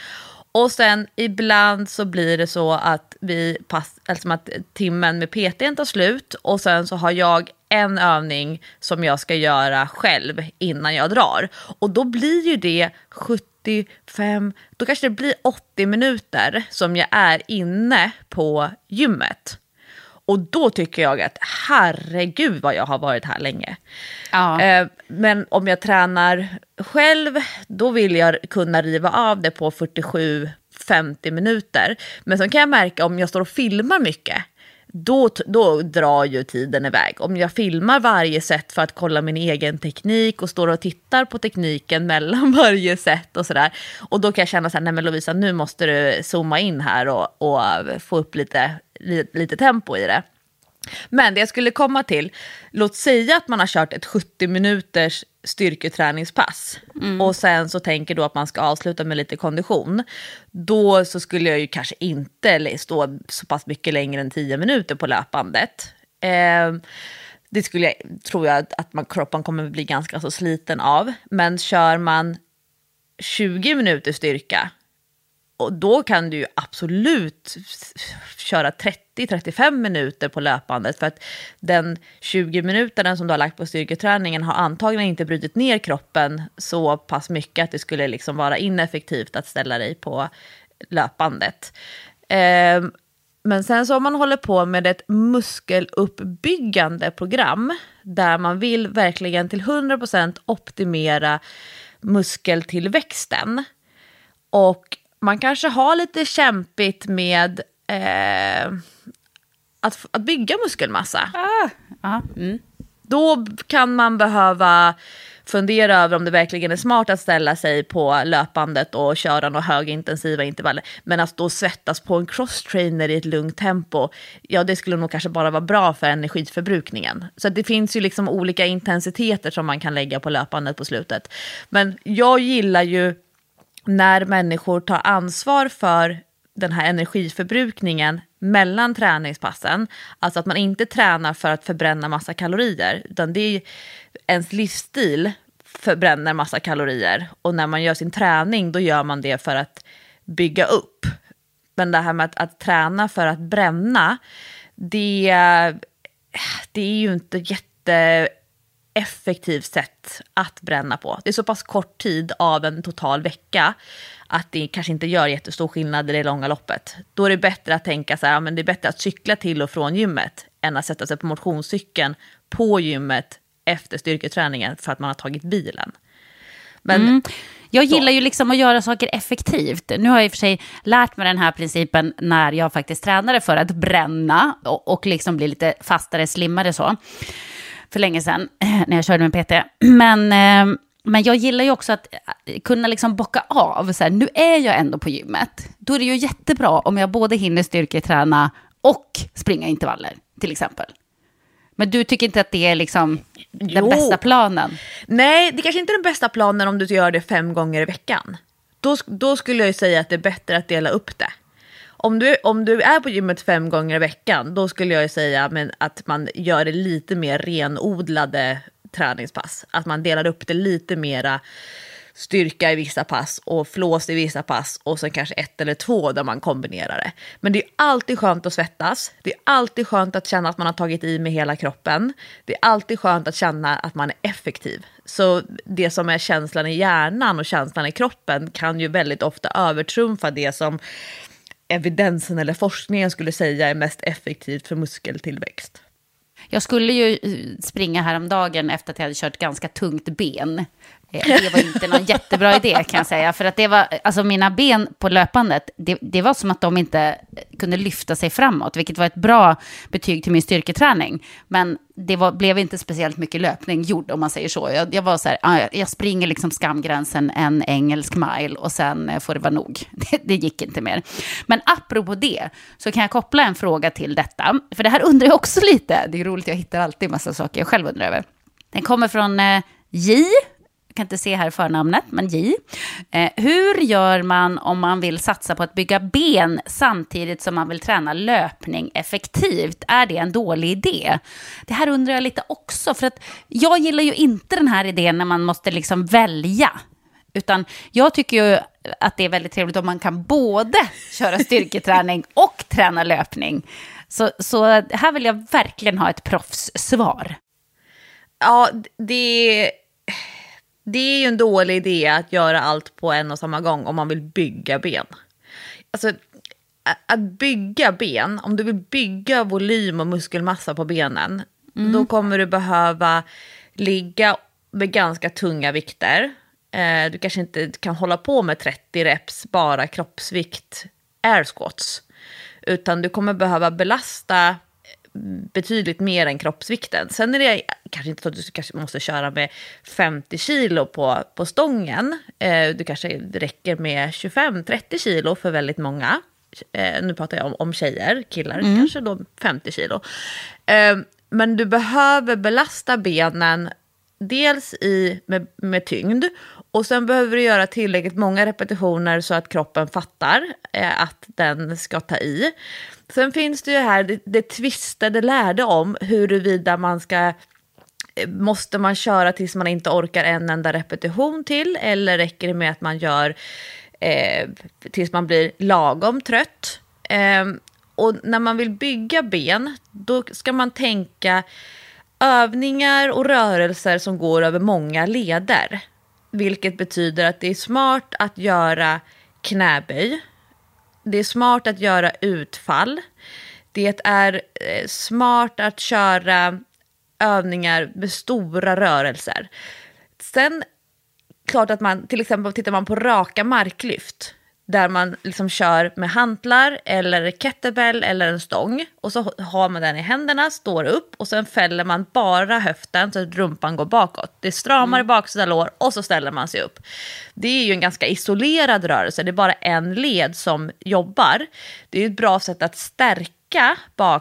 Speaker 2: Och sen ibland så blir det så att att timmen med PT:n tar slut och sen så har jag en övning som jag ska göra själv innan jag drar. Och då blir ju det 75, då kanske det blir 80 minuter som jag är inne på gymmet. Och då tycker jag att herregud vad jag har varit här länge. Ja. Men om jag tränar själv, då vill jag kunna riva av det på 47-50 minuter. Men så kan jag märka om jag står och filmar mycket, då drar ju tiden iväg. Om jag filmar varje set för att kolla min egen teknik och står och tittar på tekniken mellan varje set och sådär. Och då kan jag känna så här, nej men Lovisa, nu måste du zooma in här och få upp lite tempo i det. Men det jag skulle komma till, låt säga att man har kört ett 70 minuters styrketräningspass och sen så tänker då att man ska avsluta med lite kondition. Då så skulle jag ju kanske inte stå så pass mycket längre än 10 minuter på löpandet. Det tror jag att kroppen kommer bli ganska så sliten av. Men kör man 20 minuter styrka, och då kan du ju absolut köra 30-35 minuter på löpandet. För att den 20 minuterna som du har lagt på styrketräningen har antagligen inte brutit ner kroppen så pass mycket att det skulle liksom vara ineffektivt att ställa dig på löpandet. Men sen så om man håller på med ett muskeluppbyggande program där man vill verkligen till 100% optimera muskeltillväxten, och man kanske har lite kämpigt med att bygga muskelmassa. Då kan man behöva fundera över om det verkligen är smart att ställa sig på löpandet och köra några högintensiva intervaller. Men att då svettas på en crosstrainer i ett lugnt tempo, ja, det skulle nog kanske bara vara bra för energiförbrukningen. Så det finns ju liksom olika intensiteter som man kan lägga på löpandet på slutet. Men jag gillar ju när människor tar ansvar för den här energiförbrukningen mellan träningspassen. Alltså att man inte tränar för att förbränna massa kalorier, utan det är ens livsstil förbränner massa kalorier. Och när man gör sin träning, då gör man det för att bygga upp. Men det här med att träna för att bränna, det är ju inte jätteeffektivt sätt att bränna på. Det är så pass kort tid av en total vecka att det kanske inte gör jättestor skillnad i det långa loppet. Då är det bättre att tänka så här, men det är bättre att cykla till och från gymmet än att sätta sig på motionscykeln på gymmet efter styrketräningen för att man har tagit bilen. Men
Speaker 1: jag gillar ju liksom att göra saker effektivt. Nu har jag i och för sig lärt mig den här principen när jag faktiskt tränade för att bränna och liksom bli lite fastare, slimmare så. För länge sedan när jag körde med PT. Men jag gillar ju också att kunna liksom bocka av. Så här, nu är jag ändå på gymmet. Då är det ju jättebra om jag både hinner styrketräna och springa intervaller till exempel. Men du tycker inte att det är liksom den bästa planen?
Speaker 2: Nej, det kanske inte är den bästa planen om du gör det 5 gånger i veckan. Då skulle jag ju säga att det är bättre att dela upp det. Om du är på gymmet 5 gånger i veckan, då skulle jag ju säga att man gör det lite mer renodlade träningspass. Att man delar upp det lite mera styrka i vissa pass och flås i vissa pass och sen kanske 1 eller 2 där man kombinerar det. Men det är alltid skönt att svettas. Det är alltid skönt att känna att man har tagit i med hela kroppen. Det är alltid skönt att känna att man är effektiv. Så det som är känslan i hjärnan och känslan i kroppen kan ju väldigt ofta övertrumfa det som evidensen eller forskningen skulle säga är mest effektivt för muskeltillväxt.
Speaker 1: Jag skulle ju springa häromdagen efter att jag hade kört ganska tungt ben. Det var inte någon jättebra idé kan jag säga. För att det var, alltså mina ben på löpandet, det var som att de inte kunde lyfta sig framåt. Vilket var ett bra betyg till min styrketräning. Men det blev inte speciellt mycket löpning gjord om man säger så. Jag var så här, jag springer liksom skamgränsen en engelsk mile och sen får det vara nog. Det gick inte mer. Men apropå det så kan jag koppla en fråga till detta. För det här undrar jag också lite. Det är roligt, jag hittar alltid en massa saker jag själv undrar över. Den kommer från J. Jag kan inte se här förnamnet, men J. Hur gör man om man vill satsa på att bygga ben samtidigt som man vill träna löpning effektivt? Är det en dålig idé? Det här undrar jag lite också, för att jag gillar ju inte den här idén när man måste liksom välja. Utan jag tycker ju att det är väldigt trevligt om man kan både köra styrketräning och träna löpning. Så här vill jag verkligen ha ett proffssvar.
Speaker 2: Ja, det är ju en dålig idé att göra allt på en och samma gång om man vill bygga ben. Alltså, att bygga ben, om du vill bygga volym och muskelmassa på benen, då kommer du behöva ligga med ganska tunga vikter. Du kanske inte kan hålla på med 30 reps bara kroppsvikt air squats, utan du kommer behöva belasta betydligt mer än kroppsvikten. Sen är det kanske inte så att du kanske måste köra med 50 kilo på stången. Det kanske räcker med 25-30 kilo för väldigt många. Nu pratar jag om tjejer, killar kanske då 50 kilo. Men du behöver belasta benen dels med tyngd, och sen behöver du göra tillräckligt många repetitioner så att kroppen fattar att den ska ta i. Sen finns det ju här det tvistade lärde om huruvida måste man köra tills man inte orkar en enda repetition till, eller räcker det med att man gör tills man blir lagom trött. Och när man vill bygga ben, då ska man tänka övningar och rörelser som går över många leder. Vilket betyder att det är smart att göra knäböj. Det är smart att göra utfall. Det är smart att köra övningar med stora rörelser. Sen, klart att man, till exempel tittar man på raka marklyft, där man liksom kör med hantlar eller kettlebell eller en stång, och så har man den i händerna, står upp, och sen fäller man bara höften så att rumpan går bakåt. Det stramar i baksida lår, och så ställer man sig upp. Det är ju en ganska isolerad rörelse, det är bara en led som jobbar. Det är ju ett bra sätt att stärka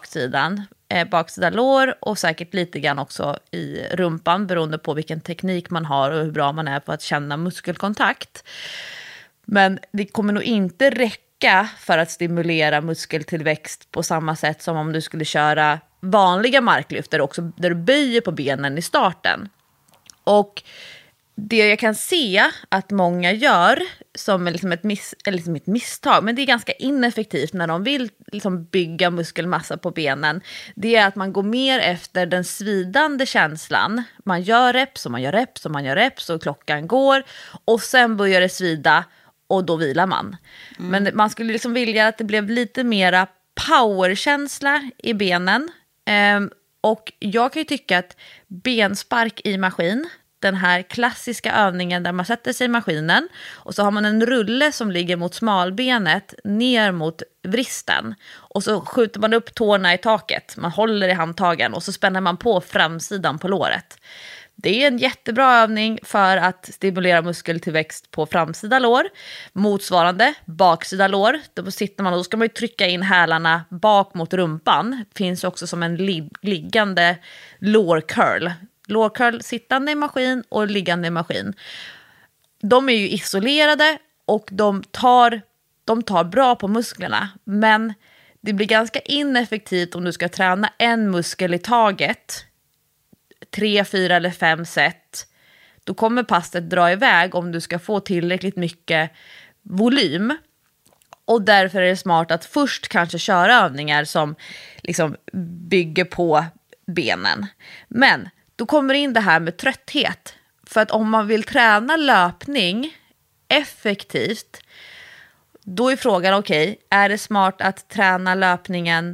Speaker 2: baksida lår, och säkert lite grann också i rumpan, beroende på vilken teknik man har och hur bra man är på att känna muskelkontakt. Men det kommer nog inte räcka för att stimulera muskeltillväxt på samma sätt som om du skulle köra vanliga marklyfter också, där du böjer på benen i starten. Och det jag kan se att många gör som liksom ett misstag, men det är ganska ineffektivt när de vill liksom bygga muskelmassa på benen, det är att man går mer efter den svidande känslan. Man gör reps och man gör reps och man gör reps, och klockan går, och sen börjar det svida, och då vilar man. Men man skulle liksom vilja att det blev lite mera powerkänsla i benen. Och jag kan ju tycka att benspark i maskin, den här klassiska övningen där man sätter sig i maskinen, och så har man en rulle som ligger mot smalbenet ner mot vristen, och så skjuter man upp tårna i taket, man håller i handtagen, och så spänner man på framsidan på låret. Det är en jättebra övning för att stimulera muskeltillväxt på framsida lår. Motsvarande baksida lår, då sitter man, och då ska man ju trycka in hälarna bak mot rumpan. Finns också som en liggande lårcurl. Lårcurl sittande i maskin och liggande i maskin. De är ju isolerade, och de tar bra på musklerna. Men det blir ganska ineffektivt om du ska träna en muskel i taget, 3, 4 eller 5 set. Då kommer passet dra iväg om du ska få tillräckligt mycket volym. Och därför är det smart att först kanske köra övningar som liksom bygger på benen. Men då kommer in det här med trötthet. För att om man vill träna löpning effektivt, då är frågan, okej, är det smart att träna löpningen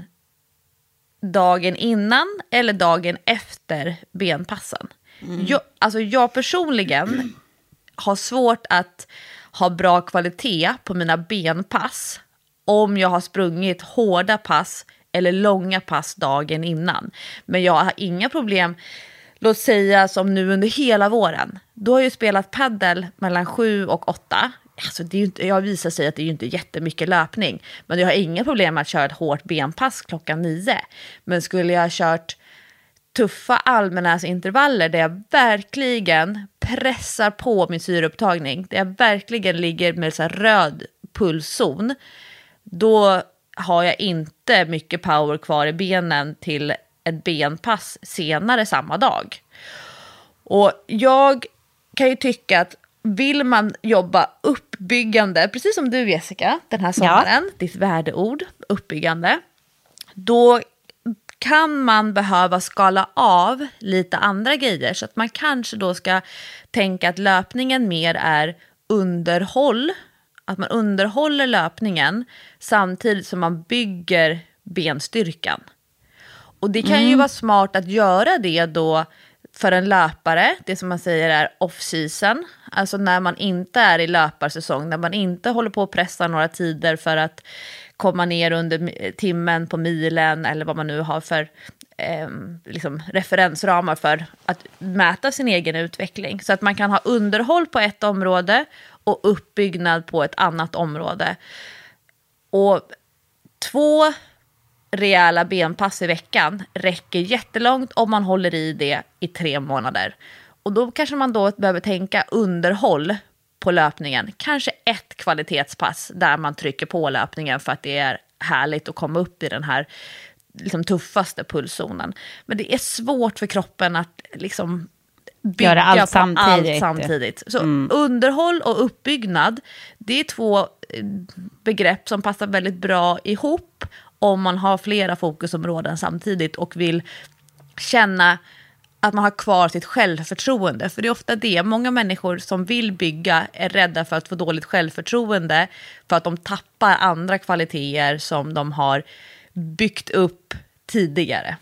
Speaker 2: dagen innan eller dagen efter benpassen? Jag personligen har svårt att ha bra kvalitet på mina benpass om jag har sprungit hårda pass eller långa pass dagen innan. Men jag har inga problem, låt säga som nu under hela våren. Då har jag spelat paddel mellan 7 och 8. Alltså det är ju inte, jag visar sig att det är ju inte jättemycket löpning. Men jag har inga problem med att köra ett hårt benpass klockan 9. Men skulle jag ha kört tuffa allmänhetsintervaller där jag verkligen pressar på min syreupptagning, där jag verkligen ligger med så här röd pulszon, då har jag inte mycket power kvar i benen till ett benpass senare samma dag. Och jag kan ju tycka att vill man jobba uppbyggande, precis som du Jessica, den här sommaren, ditt värdeord, uppbyggande, då kan man behöva skala av lite andra grejer. Så att man kanske då ska tänka att löpningen mer är underhåll. Att man underhåller löpningen samtidigt som man bygger benstyrkan. Och det kan ju vara smart att göra det då för en löpare. Det som man säger är off-season. Alltså när man inte är i löparsäsong. När man inte håller på att pressa några tider för att komma ner under timmen på milen. Eller vad man nu har för liksom referensramar för att mäta sin egen utveckling. Så att man kan ha underhåll på ett område och uppbyggnad på ett annat område. Och 2 rejäla benpass i veckan räcker jättelångt om man håller i det i 3 månader. Och då kanske man då behöver tänka underhåll på löpningen. Kanske 1 kvalitetspass där man trycker på löpningen för att det är härligt att komma upp i den här liksom tuffaste pulszonen. Men det är svårt för kroppen att liksom bygga allt samtidigt. Så underhåll och uppbyggnad, det är 2 begrepp som passar väldigt bra ihop om man har flera fokusområden samtidigt och vill känna att man har kvar sitt självförtroende. För det är ofta det. Många människor som vill bygga är rädda för att få dåligt självförtroende för att de tappar andra kvaliteter som de har byggt upp tidigare.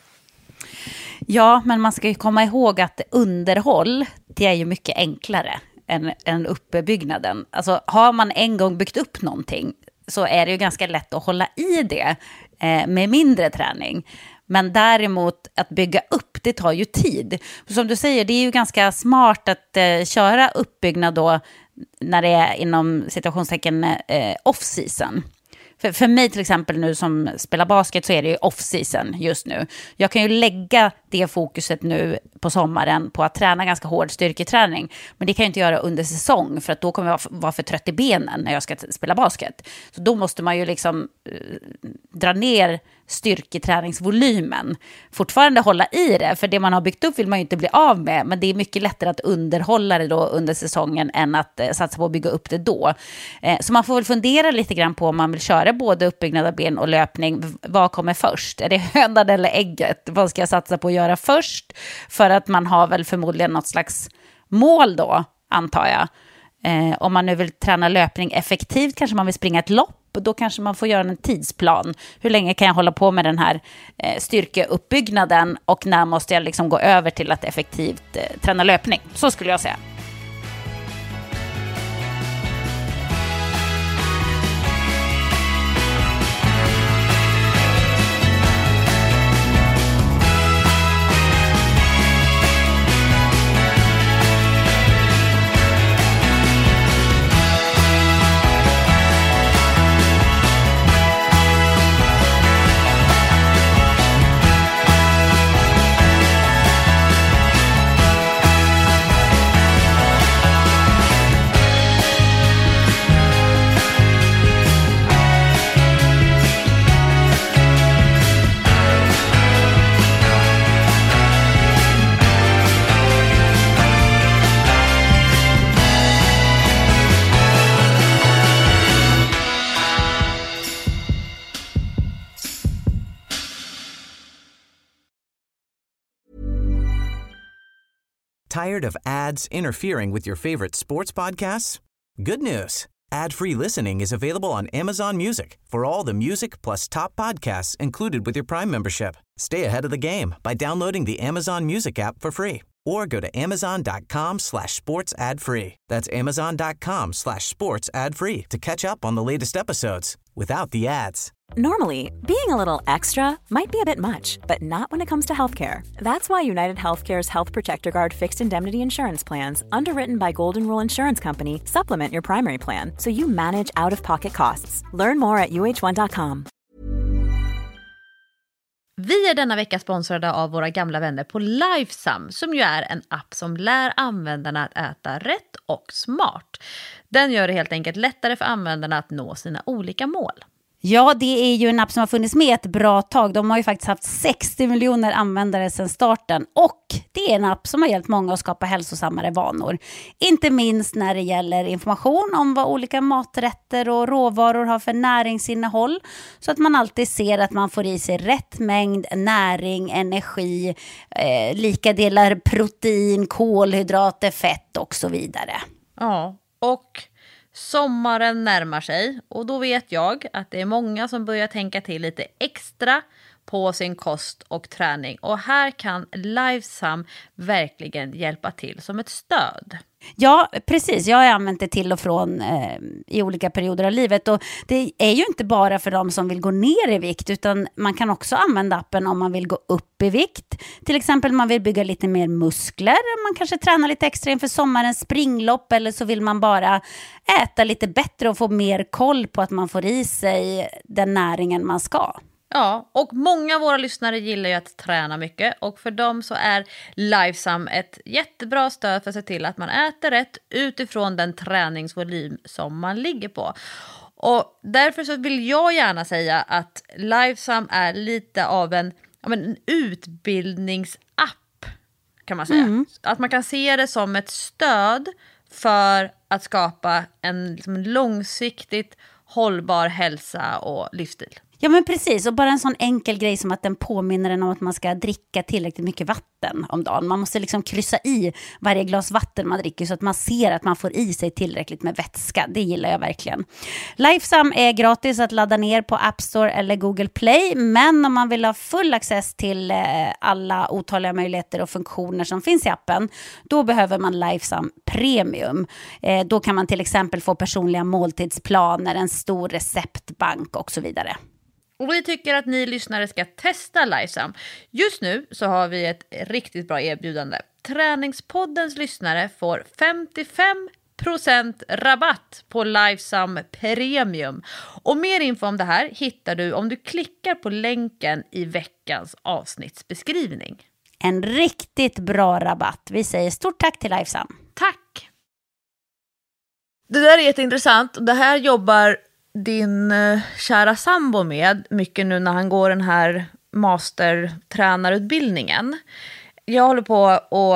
Speaker 1: Ja, men man ska ju komma ihåg att underhåll, det är ju mycket enklare än uppbyggnaden. Alltså har man en gång byggt upp någonting så är det ju ganska lätt att hålla i det med mindre träning. Men däremot att bygga upp, det tar ju tid. Som du säger, det är ju ganska smart att köra uppbyggnad då när det är inom situationstecken off-season. För mig till exempel nu som spelar basket så är det ju off-season just nu. Jag kan ju lägga det fokuset nu på sommaren på att träna ganska hård styrketräning. Men det kan jag inte göra under säsong för att då kommer jag vara för trött i benen när jag ska spela basket. Så då måste man ju liksom dra ner styrketräningsvolymen. Fortfarande hålla i det, för det man har byggt upp vill man ju inte bli av med. Men det är mycket lättare att underhålla det då under säsongen än att satsa på att bygga upp det då. Så man får väl fundera lite grann på om man vill köra både uppbyggnad av ben och löpning. Vad kommer först? Är det hönan eller ägget? Vad ska jag satsa på att göra först? För att man har väl förmodligen något slags mål då, antar jag. Om man nu vill träna löpning effektivt kanske man vill springa ett lopp. Då kanske man får göra en tidsplan. Hur länge kan jag hålla på med den här styrkeuppbyggnaden och när måste jag liksom gå över till att effektivt träna löpning? Så skulle jag säga.
Speaker 3: Tired of ads interfering with your favorite sports podcasts? Good news. Ad-free listening is available on Amazon Music for all the music plus top podcasts included with your Prime membership. Stay ahead of the game by downloading the Amazon Music app for free or go to amazon.com/sports ad free. That's amazon.com/sports ad free to catch up on the latest episodes without the ads.
Speaker 4: Normally, being a little extra might be a bit much, but not when it comes to healthcare. That's why United Healthcare's Health Protector Guard fixed indemnity insurance plans, underwritten by Golden Rule Insurance Company, supplement your primary plan so you manage out-of-pocket costs. Learn more at uh1.com.
Speaker 2: Vi är denna vecka sponsrade av våra gamla vänner på Lifesum, som ju är en app som lär användarna att äta rätt och smart. Den gör det helt enkelt lättare för användarna att nå sina olika mål.
Speaker 1: Ja, det är ju en app som har funnits med ett bra tag. De har ju faktiskt haft 60 miljoner användare sedan starten. Och det är en app som har hjälpt många att skapa hälsosammare vanor. Inte minst när det gäller information om vad olika maträtter och råvaror har för näringsinnehåll. Så att man alltid ser att man får i sig rätt mängd näring, energi, lika delar protein, kolhydrater, fett och så vidare.
Speaker 2: Ja, och sommaren närmar sig och då vet jag att det är många som börjar tänka till lite extra på sin kost och träning. Och här kan Lifesum verkligen hjälpa till som ett stöd.
Speaker 1: Ja, precis. Jag har använt det till och från i olika perioder av livet. Och det är ju inte bara för de som vill gå ner i vikt, utan man kan också använda appen om man vill gå upp i vikt. Till exempel man vill bygga lite mer muskler. Man kanske tränar lite extra inför sommarens springlopp, eller så vill man bara äta lite bättre och få mer koll på att man får i sig den näringen man ska.
Speaker 2: Ja, och många av våra lyssnare gillar ju att träna mycket, och för dem så är Lifesum ett jättebra stöd för att se till att man äter rätt utifrån den träningsvolym som man ligger på. Och därför så vill jag gärna säga att Lifesum är lite av en utbildningsapp, kan man säga. Att man kan se det som ett stöd för att skapa en långsiktigt hållbar hälsa och livsstil.
Speaker 1: Ja, men precis, och bara en sån enkel grej som att den påminner en om att man ska dricka tillräckligt mycket vatten om dagen. Man måste liksom kryssa i varje glas vatten man dricker så att man ser att man får i sig tillräckligt med vätska. Det gillar jag verkligen. Lifesum är gratis att ladda ner på App Store eller Google Play, men om man vill ha full access till alla otaliga möjligheter och funktioner som finns i appen, då behöver man Lifesum Premium. Då kan man till exempel få personliga måltidsplaner, en stor receptbank och så vidare.
Speaker 2: Och vi tycker att ni lyssnare ska testa Lifesum. Just nu så har vi ett riktigt bra erbjudande. Träningspoddens lyssnare får 55% rabatt på Lifesum Premium. Och mer info om det här hittar du om du klickar på länken i veckans avsnittsbeskrivning.
Speaker 1: En riktigt bra rabatt. Vi säger stort tack till Lifesum.
Speaker 2: Tack! Det där är jätteintressant. Det här jobbar din kära sambo med mycket nu när han går den här mastertränarutbildningen. Jag håller på och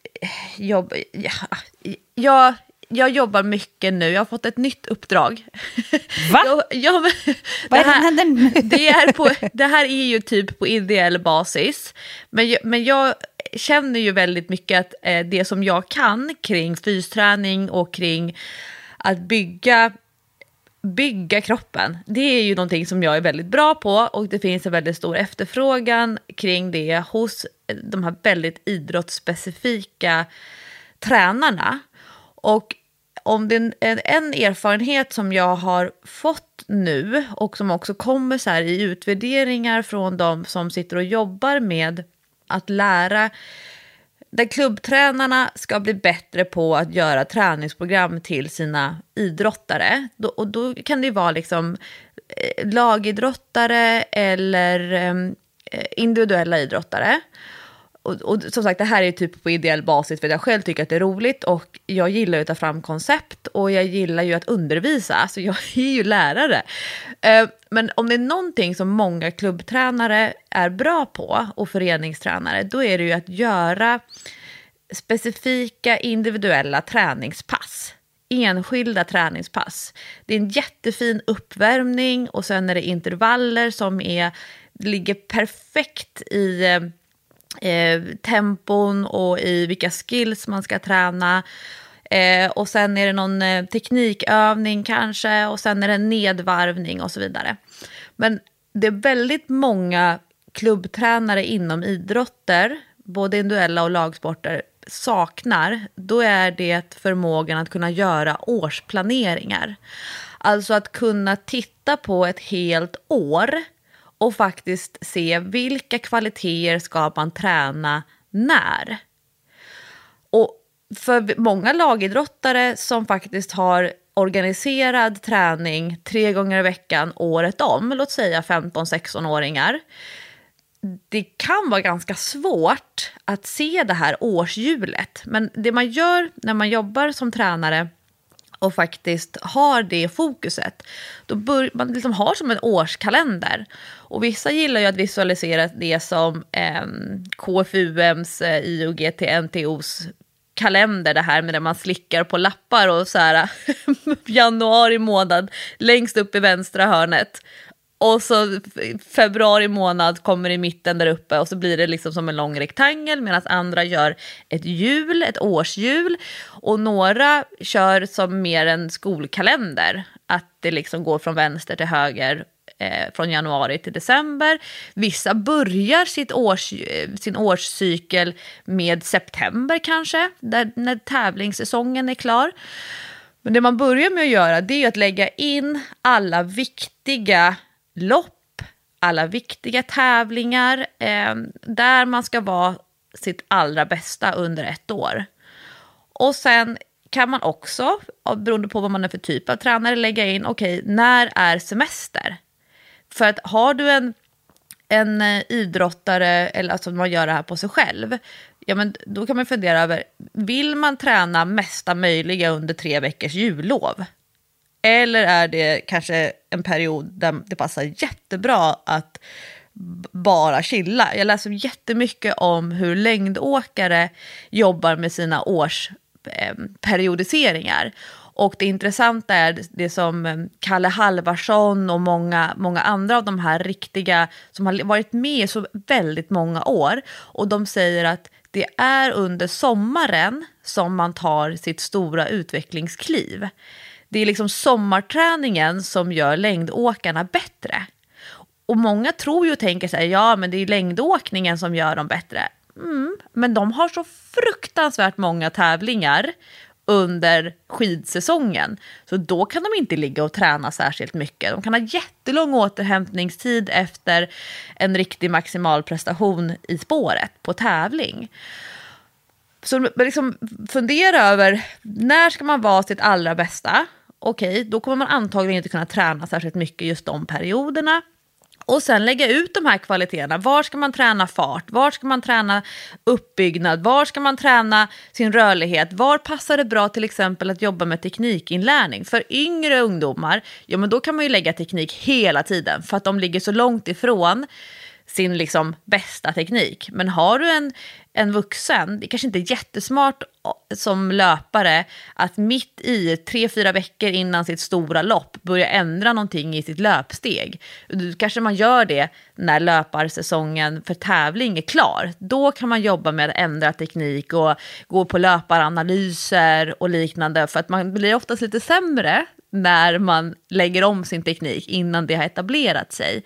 Speaker 2: jag jobbar mycket nu. Jag har fått ett nytt uppdrag.
Speaker 1: Va?
Speaker 2: Vad händer nu? Det här är ju typ på ideell basis. Men jag känner ju väldigt mycket att det som jag kan kring fysträning och kring att bygga kroppen, det är ju någonting som jag är väldigt bra på, och det finns en väldigt stor efterfrågan kring det hos de här väldigt idrottsspecifika tränarna. Och om det är en erfarenhet som jag har fått nu, och som också kommer så här i utvärderingar från de som sitter och jobbar med att lära, där klubbtränarna ska bli bättre på att göra träningsprogram till sina idrottare. Och då kan det vara liksom lagidrottare eller individuella idrottare. Och som sagt, det här är typ på ideell basis för att jag själv tycker att det är roligt, och jag gillar att ta fram koncept, och jag gillar ju att undervisa, alltså jag är ju lärare. Men om det är någonting som många klubbtränare är bra på, och föreningstränare, då är det ju att göra specifika individuella träningspass. Enskilda träningspass. Det är en jättefin uppvärmning, och sen är det intervaller som ligger perfekt i tempon och i vilka skills man ska träna. Och sen är det någon teknikövning kanske, och sen är det en nedvarvning och så vidare. Men det är väldigt många klubbtränare inom idrotter, både individuella och lagsporter, saknar. Då är det förmågan att kunna göra årsplaneringar. Alltså att kunna titta på ett helt år och faktiskt se vilka kvaliteter ska man träna när. Och för många lagidrottare som faktiskt har organiserad träning 3 gånger i veckan året om, låt säga 15-16-åringar, det kan vara ganska svårt att se det här årshjulet. Men det man gör när man jobbar som tränare och faktiskt har det fokuset, då bör man liksom ha som en årskalender. Och vissa gillar ju att visualisera det som KFUMs, IOGT-NTOs kalender, det här med där man slickar på lappar och så här januari månad längst upp i vänstra hörnet. Och så februari månad kommer i mitten där uppe och så blir det liksom som en lång rektangel, medan andra gör ett årshjul, och några kör som mer en skolkalender, att det liksom går från vänster till höger från januari till december. Vissa börjar sin årscykel med september kanske, när tävlingssäsongen är klar. Men det man börjar med att göra, det är att lägga in alla viktiga lopp, alla viktiga tävlingar där man ska vara sitt allra bästa under ett år. Och sen kan man också, beroende på vad man är för typ av tränare, lägga in, okej, när är semester? För att har du en idrottare, eller alltså man gör det här på sig själv, ja, men då kan man fundera över, vill man träna mesta möjliga under 3 veckors jullov? Eller är det kanske en period där det passar jättebra att bara chilla? Jag läser jättemycket om hur längdåkare jobbar med sina årsperiodiseringar. Och det intressanta är det som Kalle Halvarsson och många andra av de här riktiga som har varit med så väldigt många år. Och de säger att det är under sommaren som man tar sitt stora utvecklingskliv. Det är liksom sommarträningen som gör längdåkarna bättre. Och många tror ju och tänker så här, ja, men det är längdåkningen som gör dem bättre. Men de har så fruktansvärt många tävlingar under skidsäsongen. Så då kan de inte ligga och träna särskilt mycket. De kan ha jättelång återhämtningstid efter en riktig maximal prestation i spåret på tävling. Så liksom fundera över, när ska man vara sitt allra bästa? Okej, då kommer man antagligen inte kunna träna särskilt mycket just de perioderna. Och sen lägga ut de här kvaliteterna. Var ska man träna fart? Var ska man träna uppbyggnad? Var ska man träna sin rörlighet? Var passar det bra till exempel att jobba med teknikinlärning? För yngre ungdomar, ja, men då kan man ju lägga teknik hela tiden, för att de ligger så långt ifrån sin liksom bästa teknik. Men har du en vuxen, det kanske inte är jättesmart som löpare att mitt i 3-4 veckor innan sitt stora lopp börja ändra någonting i sitt löpsteg. Kanske man gör det när löparsäsongen för tävling är klar. Då kan man jobba med att ändra teknik och gå på löparanalyser och liknande, för att man blir oftast lite sämre när man lägger om sin teknik innan det har etablerat sig.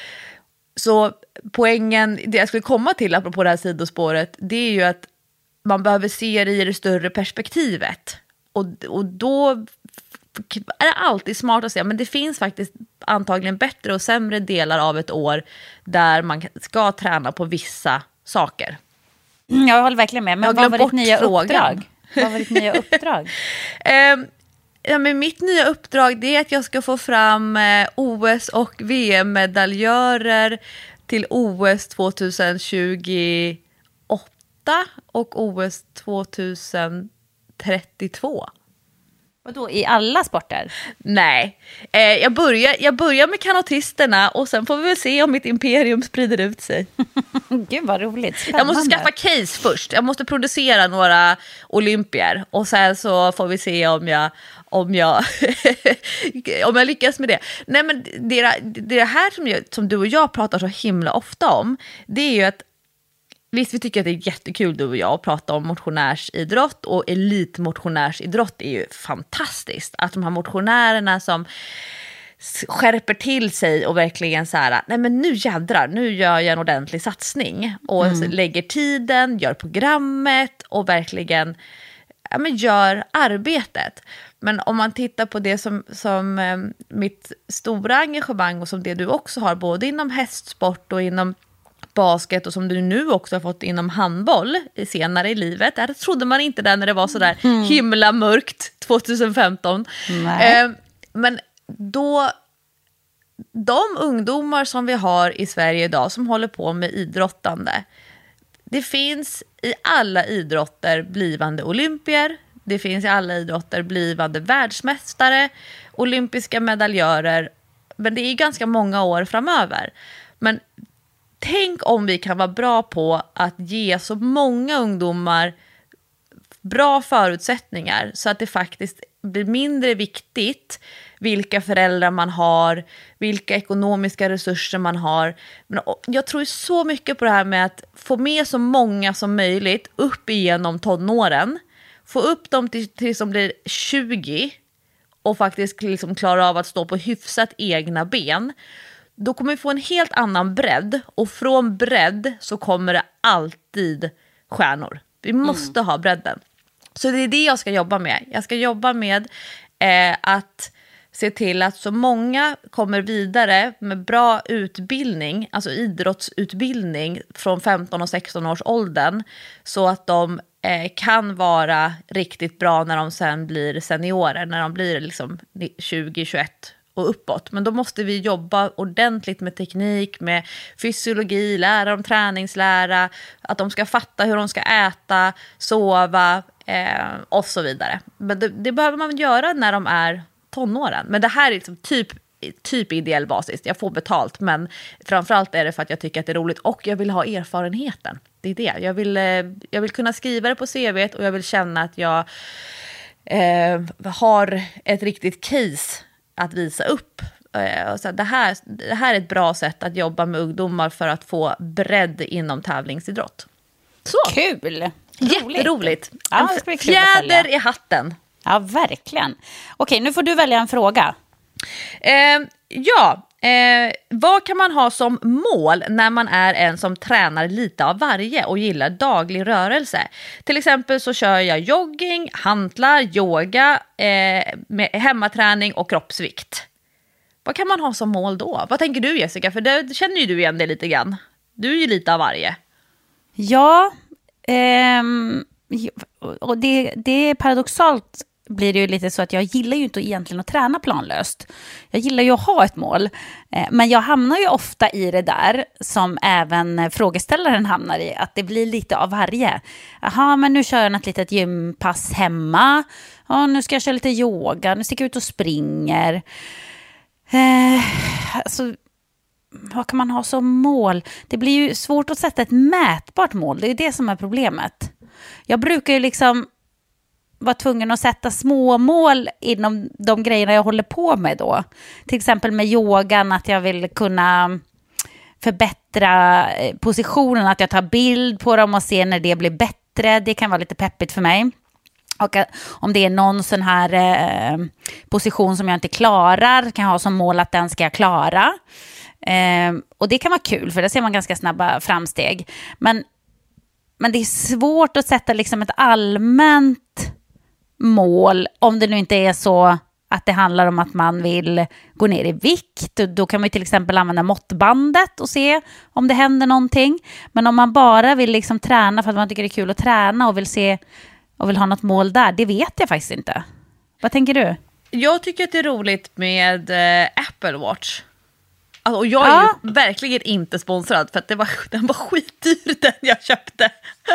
Speaker 2: Så poängen, det jag skulle komma till apropå det här sidospåret, det är ju att man behöver se det i det större perspektivet. Och då är det alltid smart att säga, men det finns faktiskt antagligen bättre och sämre delar av ett år där man ska träna på vissa saker.
Speaker 1: Jag håller verkligen med, men vad var ditt nya uppdrag? Vad var ditt nya uppdrag?
Speaker 2: Ja, men mitt nya uppdrag, det är att jag ska få fram OS- och VM-medaljörer till OS 2028 och OS 2032.
Speaker 1: Vadå, i alla sporter?
Speaker 2: Nej, jag börjar med kanotisterna och sen får vi väl se om mitt imperium sprider ut sig.
Speaker 1: Gud vad roligt, spännande.
Speaker 2: Jag måste skaffa case först. Jag måste producera några olympier och sen så får vi se om jag lyckas med det. Nej, men det här som du och jag pratar så himla ofta om, det är ju att visst, vi tycker att det är jättekul, du och jag, att prata om motionärsidrott, och elitmotionärsidrott är ju fantastiskt. Att de här motionärerna som skärper till sig och verkligen så här, nej men nu jädrar, nu gör jag en ordentlig satsning och lägger tiden, gör programmet och verkligen gör arbetet. Men om man tittar på det som mitt stora engagemang och som det du också har, både inom hästsport och inom basket, och som du nu också har fått inom handboll senare i livet. Det trodde man inte där när det var så där himla mörkt 2015. Men då, de ungdomar som vi har i Sverige idag som håller på med idrottande, det finns i alla idrotter blivande olympier. Det finns i alla idrotter blivande världsmästare, olympiska medaljörer. Men det är ganska många år framöver. Men tänk om vi kan vara bra på att ge så många ungdomar bra förutsättningar så att det faktiskt blir mindre viktigt vilka föräldrar man har, vilka ekonomiska resurser man har. Men jag tror så mycket på det här med att få med så många som möjligt upp igenom tonåren, få upp dem till som blir 20 och faktiskt liksom klara av att stå på hyfsat egna ben. Då kommer vi få en helt annan bredd, och från bredd så kommer det alltid stjärnor. Vi måste ha bredden. Så det är det jag ska jobba med. Jag ska jobba med att se till att så många kommer vidare med bra utbildning, alltså idrottsutbildning från 15 och 16 års åldern, så att de kan vara riktigt bra när de sen blir seniorer, när de blir liksom 20-21 och uppåt. Men då måste vi jobba ordentligt med teknik, med fysiologi, lära dem träningslära, att de ska fatta hur de ska äta, sova och så vidare. Men det behöver man göra när de är tonåren. Men det här är liksom typ ideell basis. Jag får betalt, men framförallt är det för att jag tycker att det är roligt och jag vill ha erfarenheten. Det är det. Jag vill kunna skriva det på CV:t och jag vill känna att jag har ett riktigt case att visa upp. Så det här är ett bra sätt att jobba med ungdomar för att få bredd inom tävlingsidrott. Så.
Speaker 1: Kul!
Speaker 2: Jätteroligt.
Speaker 1: Ja,
Speaker 2: en fjäder i hatten.
Speaker 1: Ja, verkligen. Okej, nu får du välja en fråga.
Speaker 2: Vad kan man ha som mål när man är en som tränar lite av varje och gillar daglig rörelse? Till exempel så kör jag jogging, hantlar, yoga, med hemmaträning och kroppsvikt. Vad kan man ha som mål då? Vad tänker du, Jessica? För det känner ju du igen det lite grann. Du är ju lite av varje.
Speaker 1: Ja, och det är paradoxalt, blir det ju lite så att jag gillar ju inte egentligen att träna planlöst. Jag gillar ju att ha ett mål. Men jag hamnar ju ofta i det där som även frågeställaren hamnar i. Att det blir lite av varje. Jaha, men nu kör jag ett litet gympass hemma. Ja, nu ska jag köra lite yoga. Nu sticker jag ut och springer. Alltså, vad kan man ha som mål? Det blir ju svårt att sätta ett mätbart mål. Det är ju det som är problemet. Jag brukar ju liksom var tvungen att sätta små mål inom de grejerna jag håller på med då. Till exempel med yogan, att jag vill kunna förbättra positionen, att jag tar bild på dem och ser när det blir bättre. Det kan vara lite peppigt för mig. Och om det är någon sån här position som jag inte klarar, kan jag ha som mål att den ska jag klara. Och det kan vara kul, för där ser man ganska snabba framsteg. Men det är svårt att sätta liksom ett allmänt mål om det nu inte är så att det handlar om att man vill gå ner i vikt. Då kan man ju till exempel använda måttbandet och se om det händer någonting. Men om man bara vill liksom träna för att man tycker det är kul att träna och vill ha något mål där, det vet jag faktiskt inte. Vad tänker du?
Speaker 2: Jag tycker att det är roligt med Apple Watch. Alltså, och jag är ju verkligen inte sponsrad, för att den var skitdyr den jag köpte.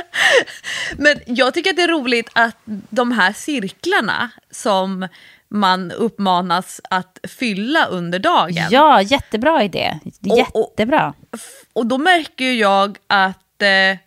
Speaker 2: Men jag tycker att det är roligt att de här cirklarna som man uppmanas att fylla under dagen.
Speaker 1: Ja, jättebra idé. Jättebra.
Speaker 2: Och då märker jag att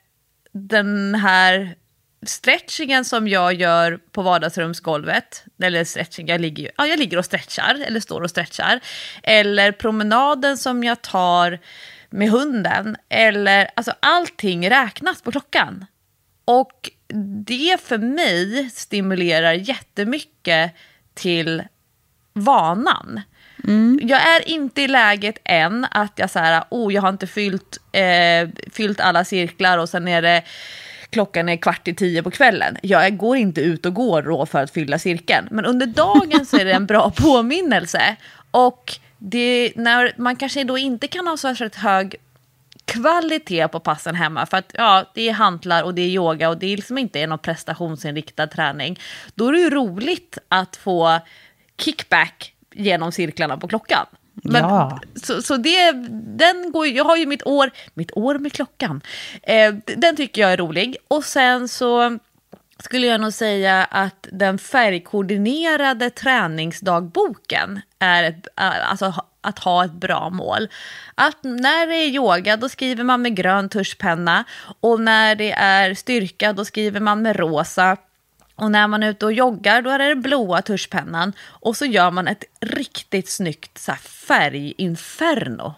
Speaker 2: den här stretchingen som jag gör på vardagsrumsgolvet, eller stretching, jag ligger och stretchar eller står och stretchar, eller promenaden som jag tar med hunden, eller alltså allting räknas på klockan. Och det för mig stimulerar jättemycket till vanan. Jag är inte i läget än att jag jag har inte fyllt alla cirklar och sen är det klockan är 9:15 på kvällen. Jag går inte ut och går då för att fylla cirkeln. Men under dagen så är det en bra påminnelse. Och när man kanske då inte kan ha så hög kvalitet på passen hemma, för att det är hantlar och det är yoga och det är liksom inte någon prestationsinriktad träning, då är det ju roligt att få kickback genom cirklarna på klockan. Men, så den går, jag har ju mitt år med klockan. Den tycker jag är rolig. Och sen så skulle jag nog säga att den färgkoordinerade träningsdagboken är att ha ett bra mål. Att när det är yoga då skriver man med grön tuschpenna, och när det är styrka då skriver man med rosa, och när man är ute och joggar då är det blåa tuschpennan, och så gör man ett riktigt snyggt så här färginferno.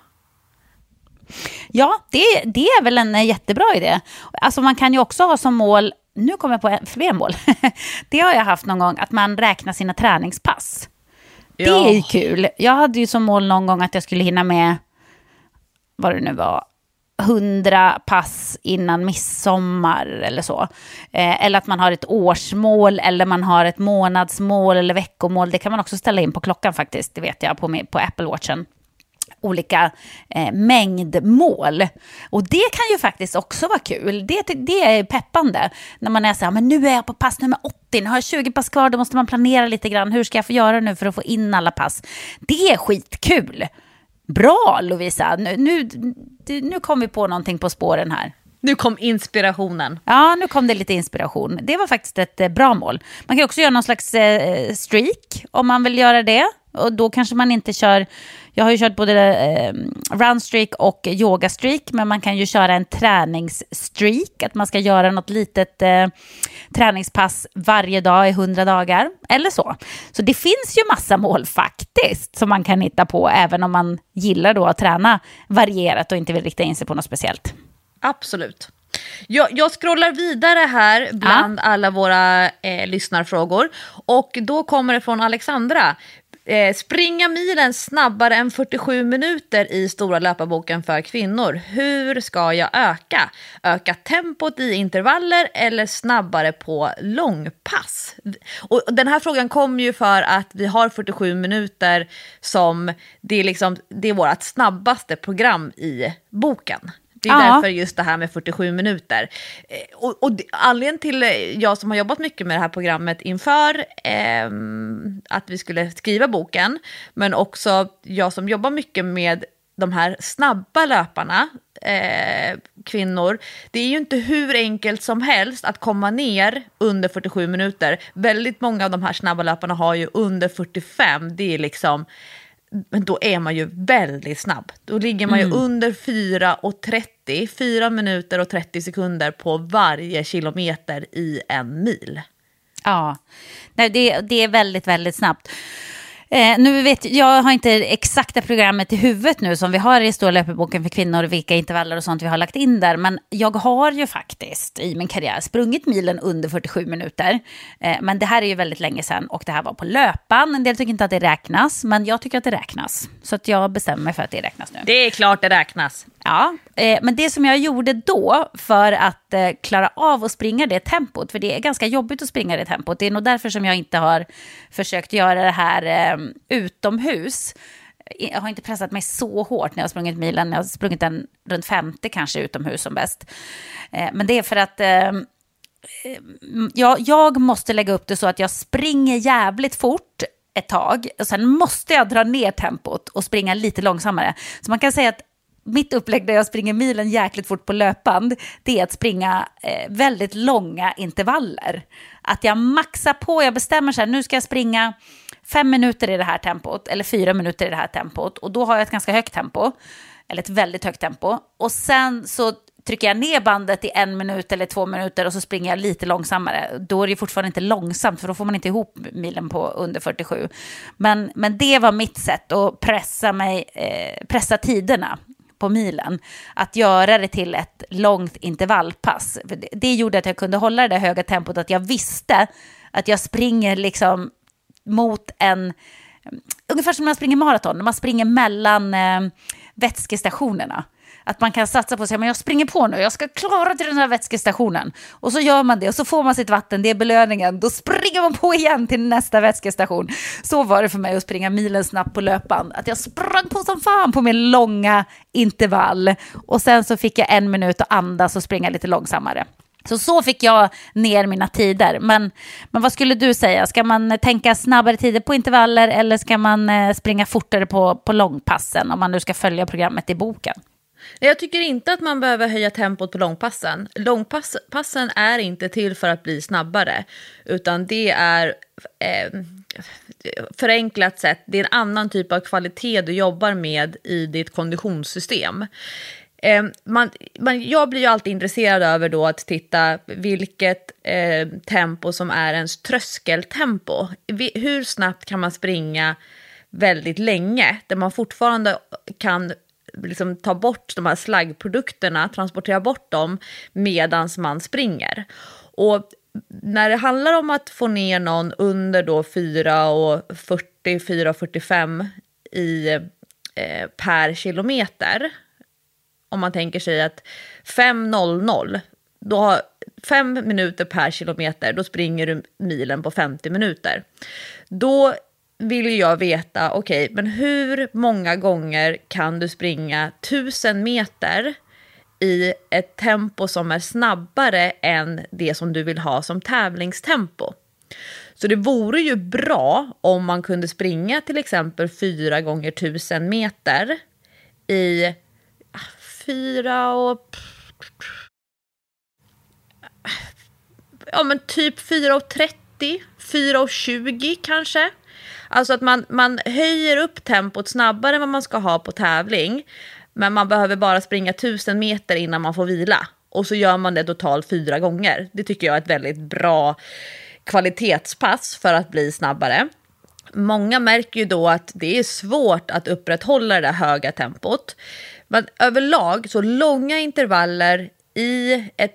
Speaker 1: Ja, det är väl en jättebra idé. Alltså man kan ju också ha som mål, nu kommer jag på fler mål. Det har jag haft någon gång, att man räknar sina träningspass. Det är ju kul. Jag hade ju som mål någon gång att jag skulle hinna med, vad det nu var, 100 pass innan midsommar eller så. Eller att man har ett årsmål, eller man har ett månadsmål eller veckomål. Det kan man också ställa in på klockan faktiskt, det vet jag, på Apple Watchen. Olika mängdmål. Och det kan ju faktiskt också vara kul. Det är peppande. När man är så här, men nu är jag på pass nummer 80. Nu har jag 20 pass kvar, då måste man planera lite grann. Hur ska jag få göra nu för att få in alla pass? Det är skitkul. Bra, Lovisa. Nu kom vi på någonting på spåren här.
Speaker 2: Nu kom inspirationen.
Speaker 1: Ja, nu kom det lite inspiration. Det var faktiskt ett bra mål. Man kan också göra någon slags streak om man vill göra det. Och då kanske man inte kör... Jag har ju kört både runstreak och yogastreak, men man kan ju köra en träningsstreak. Att man ska göra något litet träningspass varje dag i 100 dagar. Eller så. Så det finns ju massa mål faktiskt som man kan hitta på, även om man gillar då att träna varierat och inte vill rikta in sig på något speciellt.
Speaker 2: Absolut. Jag scrollar vidare här bland alla våra lyssnarfrågor. Och då kommer det från Alexandra. Springa milen snabbare än 47 minuter i stora löparboken för kvinnor. Hur ska jag öka? Öka tempot i intervaller eller snabbare på långpass? Och den här frågan kommer ju för att vi har 47 minuter som det är vårt snabbaste program i boken. Det är därför just det här med 47 minuter. Och anledningen till jag som har jobbat mycket med det här programmet inför att vi skulle skriva boken, men också jag som jobbar mycket med de här snabba löparna, kvinnor, det är ju inte hur enkelt som helst att komma ner under 47 minuter. Väldigt många av de här snabba löparna har ju under 45, det är liksom... Men då är man ju väldigt snabb. Då ligger man ju under 4 minuter och 30 sekunder på varje kilometer i en mil.
Speaker 1: Ja, det är väldigt, väldigt snabbt. Nu jag har inte exakta programmet i huvudet nu som vi har i Stora löparboken för kvinnor, vilka intervaller och sånt vi har lagt in där, men jag har ju faktiskt i min karriär sprungit milen under 47 minuter, men det här är ju väldigt länge sedan och det här var på löpan. En del tycker inte att det räknas, men jag tycker att det räknas, så att jag bestämmer mig för att det räknas nu.
Speaker 2: Det är klart det räknas.
Speaker 1: Ja, men det som jag gjorde då för att klara av att springa det tempot, för det är ganska jobbigt att springa det tempot, det är nog därför som jag inte har försökt göra det här utomhus. Jag har inte pressat mig så hårt när jag har sprungit milen, jag har sprungit den runt 50 kanske utomhus som bäst. Men det är för att jag måste lägga upp det så att jag springer jävligt fort ett tag och sen måste jag dra ner tempot och springa lite långsammare. Så man kan säga att mitt upplägg där jag springer milen jäkligt fort på löpband, det är att springa väldigt långa intervaller. Att jag maxar på, jag bestämmer så här, nu ska jag springa 5 minuter i det här tempot eller 4 minuter i det här tempot, och då har jag ett ganska högt tempo, eller ett väldigt högt tempo, och sen så trycker jag ner bandet i 1 minut eller 2 minuter och så springer jag lite långsammare. Då är det fortfarande inte långsamt, för då får man inte ihop milen på under 47. Men det var mitt sätt att pressa tiderna på milen. Att göra det till ett långt intervallpass. Det gjorde att jag kunde hålla det höga tempot, att jag visste att jag springer liksom mot ungefär som när man springer maraton, när man springer mellan vätskestationerna. Att man kan satsa på sig, men jag springer på nu, jag ska klara till den här vätskestationen. Och så gör man det och så får man sitt vatten, det är belöningen. Då springer man på igen till nästa vätskestation. Så var det för mig att springa milen snabbt på löpan. Att jag sprang på som fan på min långa intervall. Och sen så fick jag 1 minut att andas och springa lite långsammare. Så fick jag ner mina tider. Men vad skulle du säga? Ska man tänka snabbare tider på intervaller eller ska man springa fortare på långpassen om man nu ska följa programmet i boken?
Speaker 2: Jag tycker inte att man behöver höja tempot på långpassen. Långpassen är inte till för att bli snabbare, utan det är förenklat sett, det är en annan typ av kvalitet du jobbar med i ditt konditionssystem. Jag blir ju alltid intresserad över då att titta vilket tempo som är ens tröskeltempo. Hur snabbt kan man springa väldigt länge, där man fortfarande kan liksom ta bort de här slaggprodukterna, transportera bort dem medans man springer. Och när det handlar om att få ner någon under då 4,40-4,45 per kilometer, om man tänker sig att 5:00, då har 5 minuter per kilometer, då springer du milen på 50 minuter. Då vill jag veta, okej, men hur många gånger kan du springa 1000 meter i ett tempo som är snabbare än det som du vill ha som tävlingstempo? Så det vore ju bra om man kunde springa till exempel 4 gånger 1000 meter i 4:30, 4:20 kanske. Alltså att man höjer upp tempot snabbare än vad man ska ha på tävling. Men man behöver bara springa 1000 meter innan man får vila. Och så gör man det totalt 4 gånger. Det tycker jag är ett väldigt bra kvalitetspass för att bli snabbare. Många märker ju då att det är svårt att upprätthålla det där höga tempot. Men överlag så långa intervaller i ett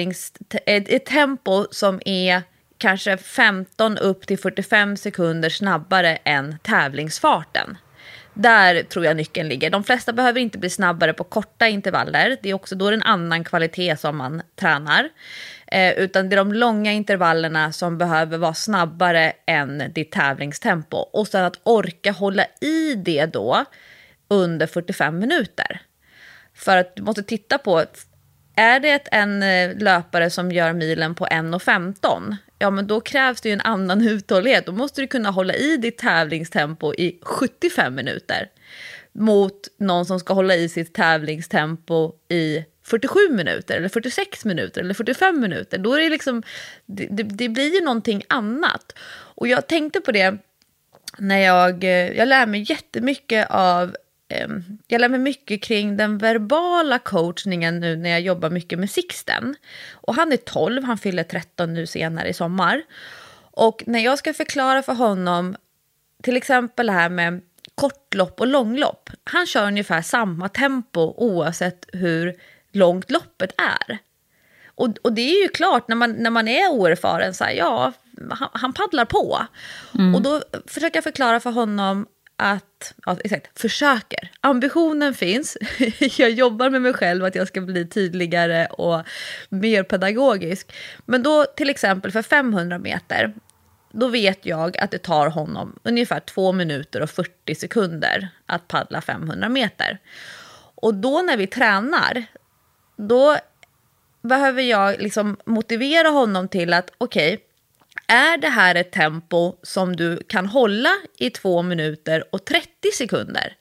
Speaker 2: tempo som är kanske 15 upp till 45 sekunder snabbare än tävlingsfarten. Där tror jag nyckeln ligger. De flesta behöver inte bli snabbare på korta intervaller. Det är också då en annan kvalitet som man tränar. Utan det är de långa intervallerna som behöver vara snabbare än ditt tävlingstempo. Och sen att orka hålla i det då under 45 minuter. För att du måste titta på, är det en löpare som gör milen på 1:15, ja men då krävs det ju en annan uthållighet. Då måste du kunna hålla i ditt tävlingstempo i 75 minuter. Mot någon som ska hålla i sitt tävlingstempo i 47 minuter eller 46 minuter eller 45 minuter. Då är det liksom, det blir ju någonting annat. Och jag tänkte på det när jag lär mig jättemycket jag lär mig mycket kring den verbala coachningen nu när jag jobbar mycket med Sixten. Och han är 12, han fyller 13 nu senare i sommar. Och när jag ska förklara för honom till exempel det här med kortlopp och långlopp. Han kör ungefär samma tempo oavsett hur långt loppet är. Och det är ju klart när man är oerfaren så här, ja, han paddlar på. Och då försöker jag förklara för honom att, ja, exakt, försöker. Ambitionen finns. Jag jobbar med mig själv att jag ska bli tydligare och mer pedagogisk. Men då till exempel för 500 meter, då vet jag att det tar honom ungefär 2 minuter och 40 sekunder att paddla 500 meter. Och då när vi tränar, då behöver jag liksom motivera honom till att okej, är det här ett tempo som du kan hålla i 2 minuter och 30 sekunder?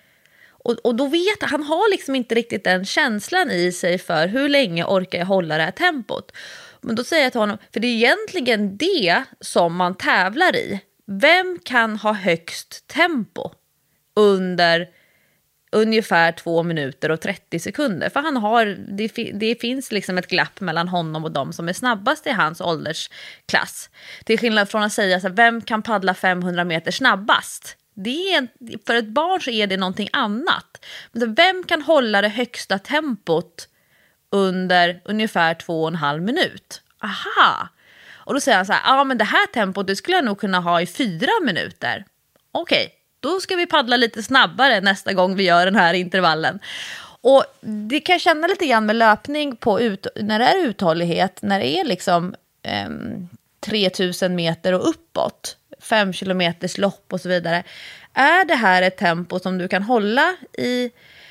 Speaker 2: Och då vet han har liksom inte riktigt den känslan i sig för hur länge orkar jag hålla det här tempot. Men då säger jag till honom, för det är egentligen det som man tävlar i. Vem kan ha högst tempo under ungefär 2 minuter och 30 sekunder? För han har, det finns liksom ett glapp mellan honom och de som är snabbast i hans åldersklass. Till skillnad från att säga så här, vem kan paddla 500 meter snabbast? För ett barn så är det någonting annat. Men vem kan hålla det högsta tempot under ungefär 2,5 minut? Aha! Och då säger han så här, ja men det här tempot det skulle jag nog kunna ha i 4 minuter. Okej. Då ska vi paddla lite snabbare nästa gång vi gör den här intervallen. Och det kan jag känna lite grann med löpning på när det är uthållighet. När det är liksom 3000 meter och uppåt. 5 kilometers lopp och så vidare. Är det här ett tempo som du kan hålla i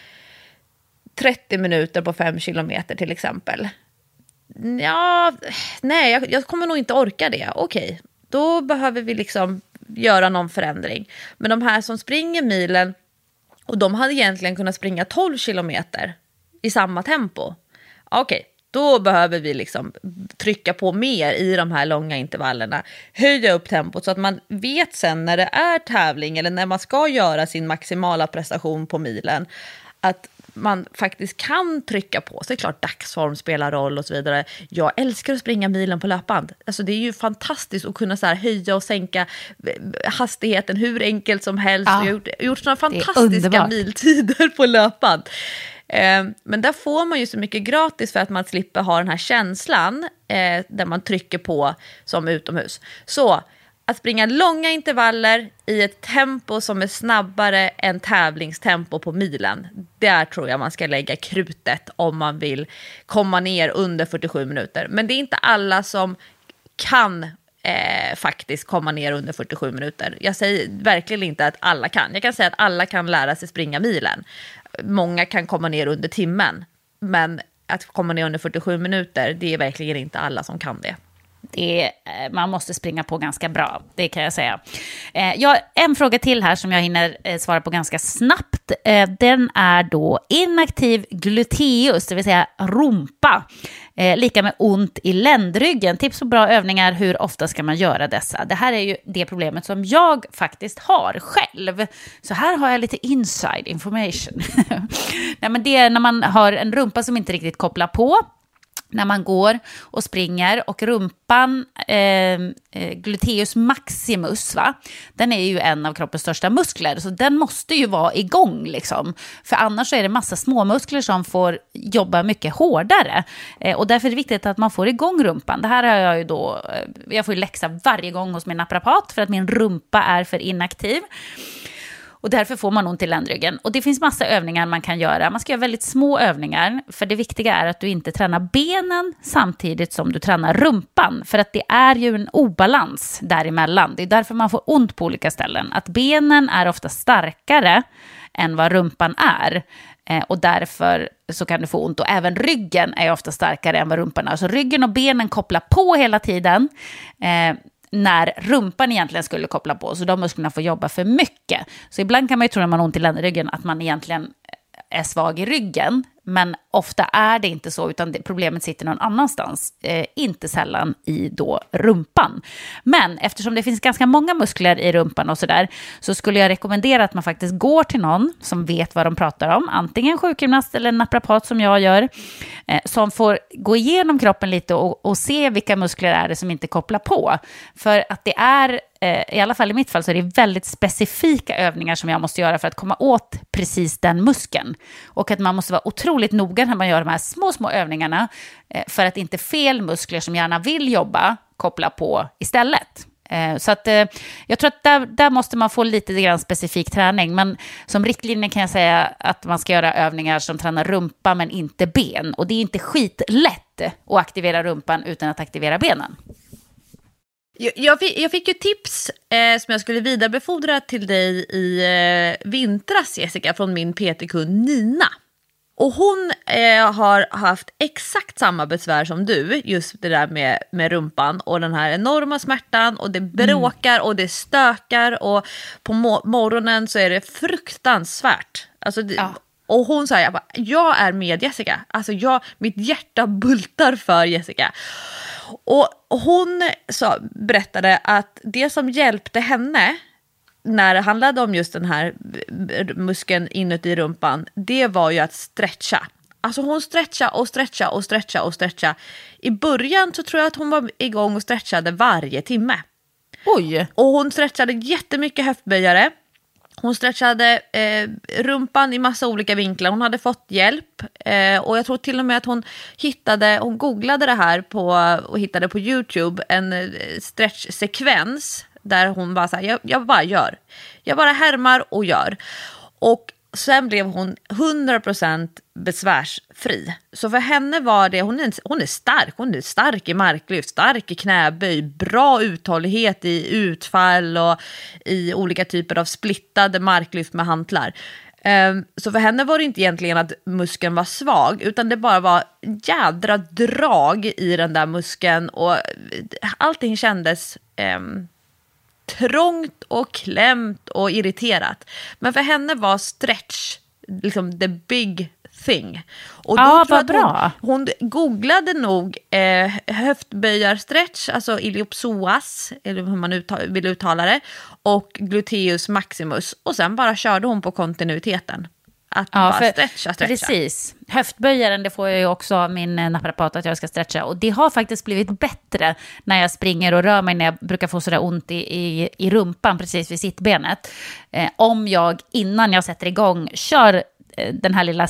Speaker 2: 30 minuter på 5 kilometer till exempel? Ja, nej, jag kommer nog inte orka det. Okej, då behöver vi liksom göra någon förändring. Men de här som springer milen, och de hade egentligen kunnat springa 12 kilometer i samma tempo. Okej, då behöver vi liksom trycka på mer i de här långa intervallerna. Höja upp tempot så att man vet sen när det är tävling eller när man ska göra sin maximala prestation på milen att man faktiskt kan trycka på. Så det är klart dagsform spelar roll och så vidare. Jag älskar att springa milen på löpband. Alltså det är ju fantastiskt att kunna så här höja och sänka hastigheten hur enkelt som helst.
Speaker 1: Ja,
Speaker 2: jag har gjort sådana fantastiska miltider på löpband. Men där får man ju så mycket gratis för att man slipper ha den här känslan där man trycker på som utomhus. Så att springa långa intervaller i ett tempo som är snabbare än tävlingstempo på milen. Där tror jag man ska lägga krutet om man vill komma ner under 47 minuter. Men det är inte alla som kan faktiskt komma ner under 47 minuter. Jag säger verkligen inte att alla kan. Jag kan säga att alla kan lära sig springa milen. Många kan komma ner under timmen. Men att komma ner under 47 minuter, det är verkligen inte alla som kan det.
Speaker 1: Man måste springa på ganska bra, det kan jag säga. Jag har en fråga till här som jag hinner svara på ganska snabbt. Den är då inaktiv gluteus, det vill säga rumpa. Lika med ont i ländryggen. Tips på bra övningar, hur ofta ska man göra dessa? Det här är ju det problemet som jag faktiskt har själv. Så här har jag lite inside information. Nej, men det är när man har en rumpa som inte riktigt kopplar på. När man går och springer och rumpan, gluteus maximus, va? Den är ju en av kroppens största muskler, så den måste ju vara igång liksom. För annars så är det massa små muskler som får jobba mycket hårdare. Och därför är det viktigt att man får igång rumpan. Det här har jag ju då, jag får ju läxa varje gång hos min naprapat för att min rumpa är för inaktiv. Och därför får man ont i ländryggen. Och det finns massa övningar man kan göra. Man ska göra väldigt små övningar. För det viktiga är att du inte tränar benen samtidigt som du tränar rumpan. För att det är ju en obalans däremellan. Det är därför man får ont på olika ställen. Att benen är ofta starkare än vad rumpan är. Och därför så kan du få ont. Och även ryggen är ofta starkare än vad rumpan är. Så ryggen och benen kopplar på hela tiden. När rumpan egentligen skulle koppla på. Så de musklerna får jobba för mycket. Så ibland kan man ju tro när man har ont i ländryggen att man egentligen är svag i ryggen. Men ofta är det inte så, utan problemet sitter någon annanstans. Inte sällan i då rumpan. Men eftersom det finns ganska många muskler i rumpan och sådär, så skulle jag rekommendera att man faktiskt går till någon som vet vad de pratar om. Antingen sjukgymnast eller en naprapat som jag gör. Som får gå igenom kroppen lite och se vilka muskler är det som inte kopplar på. För att det är, i alla fall i mitt fall, så är det väldigt specifika övningar som jag måste göra för att komma åt precis den muskeln. Och att man måste vara otroligt noga när man gör de här små övningarna för att inte fel muskler som gärna vill jobba koppla på istället. Så att jag tror att där måste man få lite grann specifik träning. Men som riktlinje kan jag säga att man ska göra övningar som tränar rumpa men inte ben. Och det är inte skitlätt att aktivera rumpan utan att aktivera benen.
Speaker 2: Jag fick ju tips som jag skulle vidarebefordra till dig i vintras, Jessica, från min PT-kund Nina. Och hon har haft exakt samma besvär som du, just det där med rumpan och den här enorma smärtan, och det bråkar och det stökar, och på morgonen så är det fruktansvärt. Alltså och hon sa, jag är med Jessica. Alltså mitt hjärta bultar för Jessica. Och hon berättade att det som hjälpte henne när det handlade om just den här muskeln inuti rumpan, det var ju att stretcha. Alltså hon stretcha. I början så tror jag att hon var igång och stretchade varje timme.
Speaker 1: Oj!
Speaker 2: Och hon stretchade jättemycket höftböjare. Hon stretchade rumpan i massa olika vinklar. Hon hade fått hjälp. Och jag tror till och med att hon googlade det här och hittade på YouTube en stretchsekvens där hon bara så här, jag bara gör. Jag bara härmar och gör. Och sen blev hon 100% besvärsfri. Så för henne var det, hon är stark. Hon är stark i marklyft, stark i knäböj, bra uthållighet i utfall och i olika typer av splittade marklyft med hantlar. Så för henne var det inte egentligen att muskeln var svag, utan det bara var jädra drag i den där muskeln, och allting kändes trångt och klämt och irriterat. Men för henne var stretch liksom the big thing. Och då
Speaker 1: Ja,
Speaker 2: tror jag
Speaker 1: vad
Speaker 2: att
Speaker 1: bra.
Speaker 2: hon googlade nog höftböjarstretch, alltså iliopsoas, eller hur man vill uttala det, och gluteus maximus. Och sen bara körde hon på kontinuiteten. Att bara stretcha.
Speaker 1: Precis. Höftböjaren, det får jag ju också av min naprapat att jag ska stretcha. Och det har faktiskt blivit bättre när jag springer och rör mig, när jag brukar få sådär ont i rumpan precis vid sittbenet. Om jag innan jag sätter igång kör den här lilla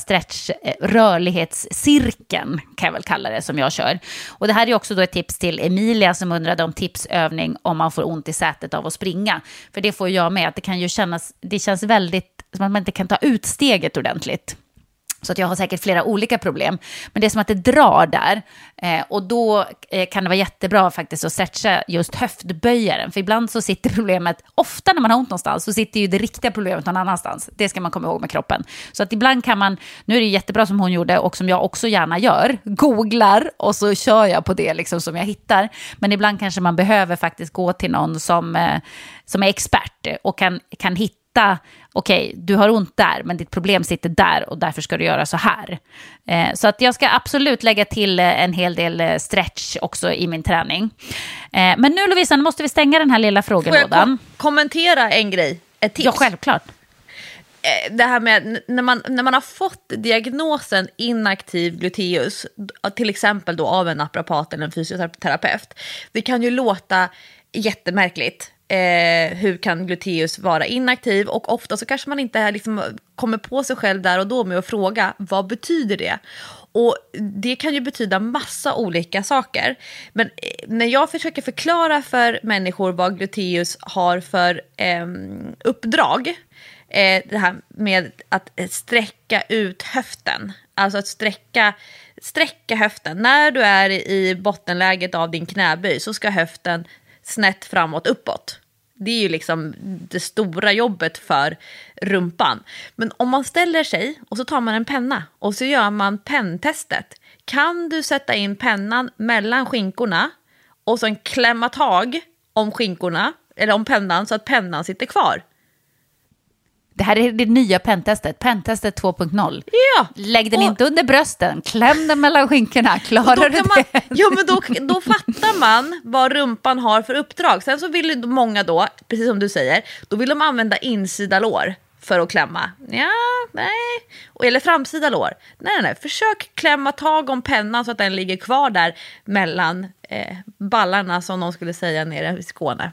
Speaker 1: rörlighetscirkeln kan jag väl kalla det, som jag kör. Och det här är också då ett tips till Emilia som undrade om tipsövning om man får ont i sätet av att springa. För det får jag med, att det känns väldigt som att man inte kan ta ut steget ordentligt. Så att jag har säkert flera olika problem. Men det är som att det drar där. Och då kan det vara jättebra faktiskt att stretcha just höftböjaren. För ibland så sitter problemet, ofta när man har ont någonstans, så sitter ju det riktiga problemet någon annanstans. Det ska man komma ihåg med kroppen. Så att ibland kan man, nu är det jättebra som hon gjorde och som jag också gärna gör, googlar och så kör jag på det liksom som jag hittar. Men ibland kanske man behöver faktiskt gå till någon som är expert och kan hitta, okej, du har ont där, men ditt problem sitter där och därför ska du göra så här. Så att jag ska absolut lägga till en hel del stretch också i min träning. Men nu, Lovisa, måste vi stänga den här lilla frågelådan.
Speaker 2: Får jag kommentera en grej? Ett tips?
Speaker 1: Ja, självklart.
Speaker 2: Det här med när man har fått diagnosen inaktiv gluteus, till exempel då av en naprapat eller en fysioterapeut, det kan ju låta jättemärkligt. Hur kan gluteus vara inaktiv, och ofta så kanske man inte liksom kommer på sig själv där och då med att fråga vad betyder det, och det kan ju betyda massa olika saker. Men när jag försöker förklara för människor vad gluteus har för uppdrag, det här med att sträcka ut höften, alltså att sträcka höften när du är i bottenläget av din knäböj, så ska höften snett framåt uppåt. Det är ju liksom det stora jobbet för rumpan. Men om man ställer sig och så tar man en penna och så gör man penntestet. Kan du sätta in pennan mellan skinkorna och så klämma tag om skinkorna eller om pennan så att pennan sitter kvar?
Speaker 1: Det här är det nya penntestet 2.0.
Speaker 2: Ja.
Speaker 1: Lägg den inte under brösten, kläm den mellan skinkorna, klarar du det?
Speaker 2: Ja, men då fattar man vad rumpan har för uppdrag. Sen så vill många då, precis som du säger, då vill de använda insida lår för att klämma. Ja, nej. Eller framsida lår. Nej. Försök klämma tag om pennan så att den ligger kvar där mellan ballarna, som någon skulle säga nere i Skåne.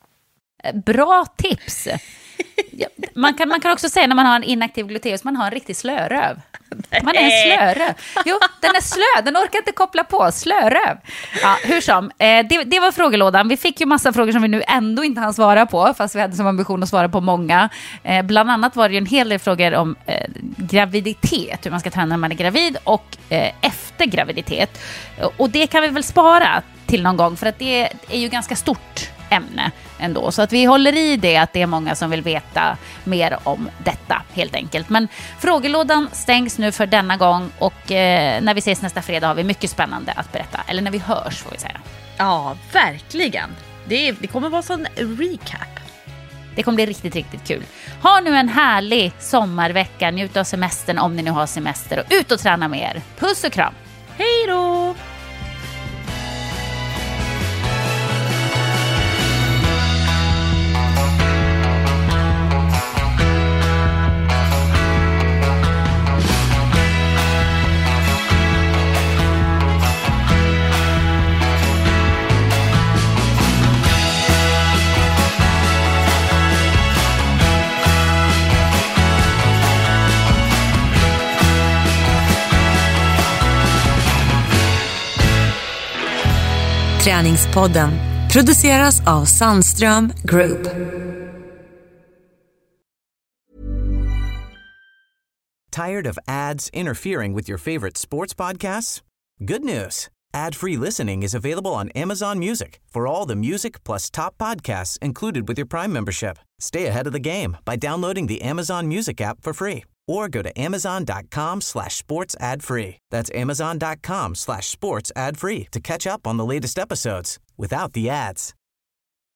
Speaker 1: Bra tips. Man kan också säga när man har en inaktiv gluteus, man har en riktig slöröv. Man är en slöröv. Jo, den är slö, den orkar inte koppla på. Slöröv. Ja, hur som. Det var frågelådan. Vi fick ju massa frågor som vi nu ändå inte hann svara på, fast vi hade som ambition att svara på många. Bland annat var det ju en hel del frågor om graviditet, hur man ska träna när man är gravid och efter graviditet. Och det kan vi väl spara till någon gång, för att det är ju ganska stort ämne ändå. Så att vi håller i det, att det är många som vill veta mer om detta helt enkelt. Men frågelådan stängs nu för denna gång, och när vi ses nästa fredag har vi mycket spännande att berätta. Eller när vi hörs, får vi säga.
Speaker 2: Ja, verkligen. Det kommer vara sån recap.
Speaker 1: Det kommer bli riktigt, riktigt kul. Ha nu en härlig sommarvecka. Njut av semestern om ni nu har semester, och ut och träna med er. Puss och kram.
Speaker 2: Hej då!
Speaker 5: Träningspodden produceras av Sandström Group.
Speaker 3: Tired of ads interfering with your favorite sports podcasts? Good news. Ad-free listening is available on Amazon Music for all the music plus top podcasts included with your Prime membership. Stay ahead of the game by downloading the Amazon Music app for free, or go to amazon.com/sports ad free. That's amazon.com/sports ad free to catch up on the latest episodes without the ads.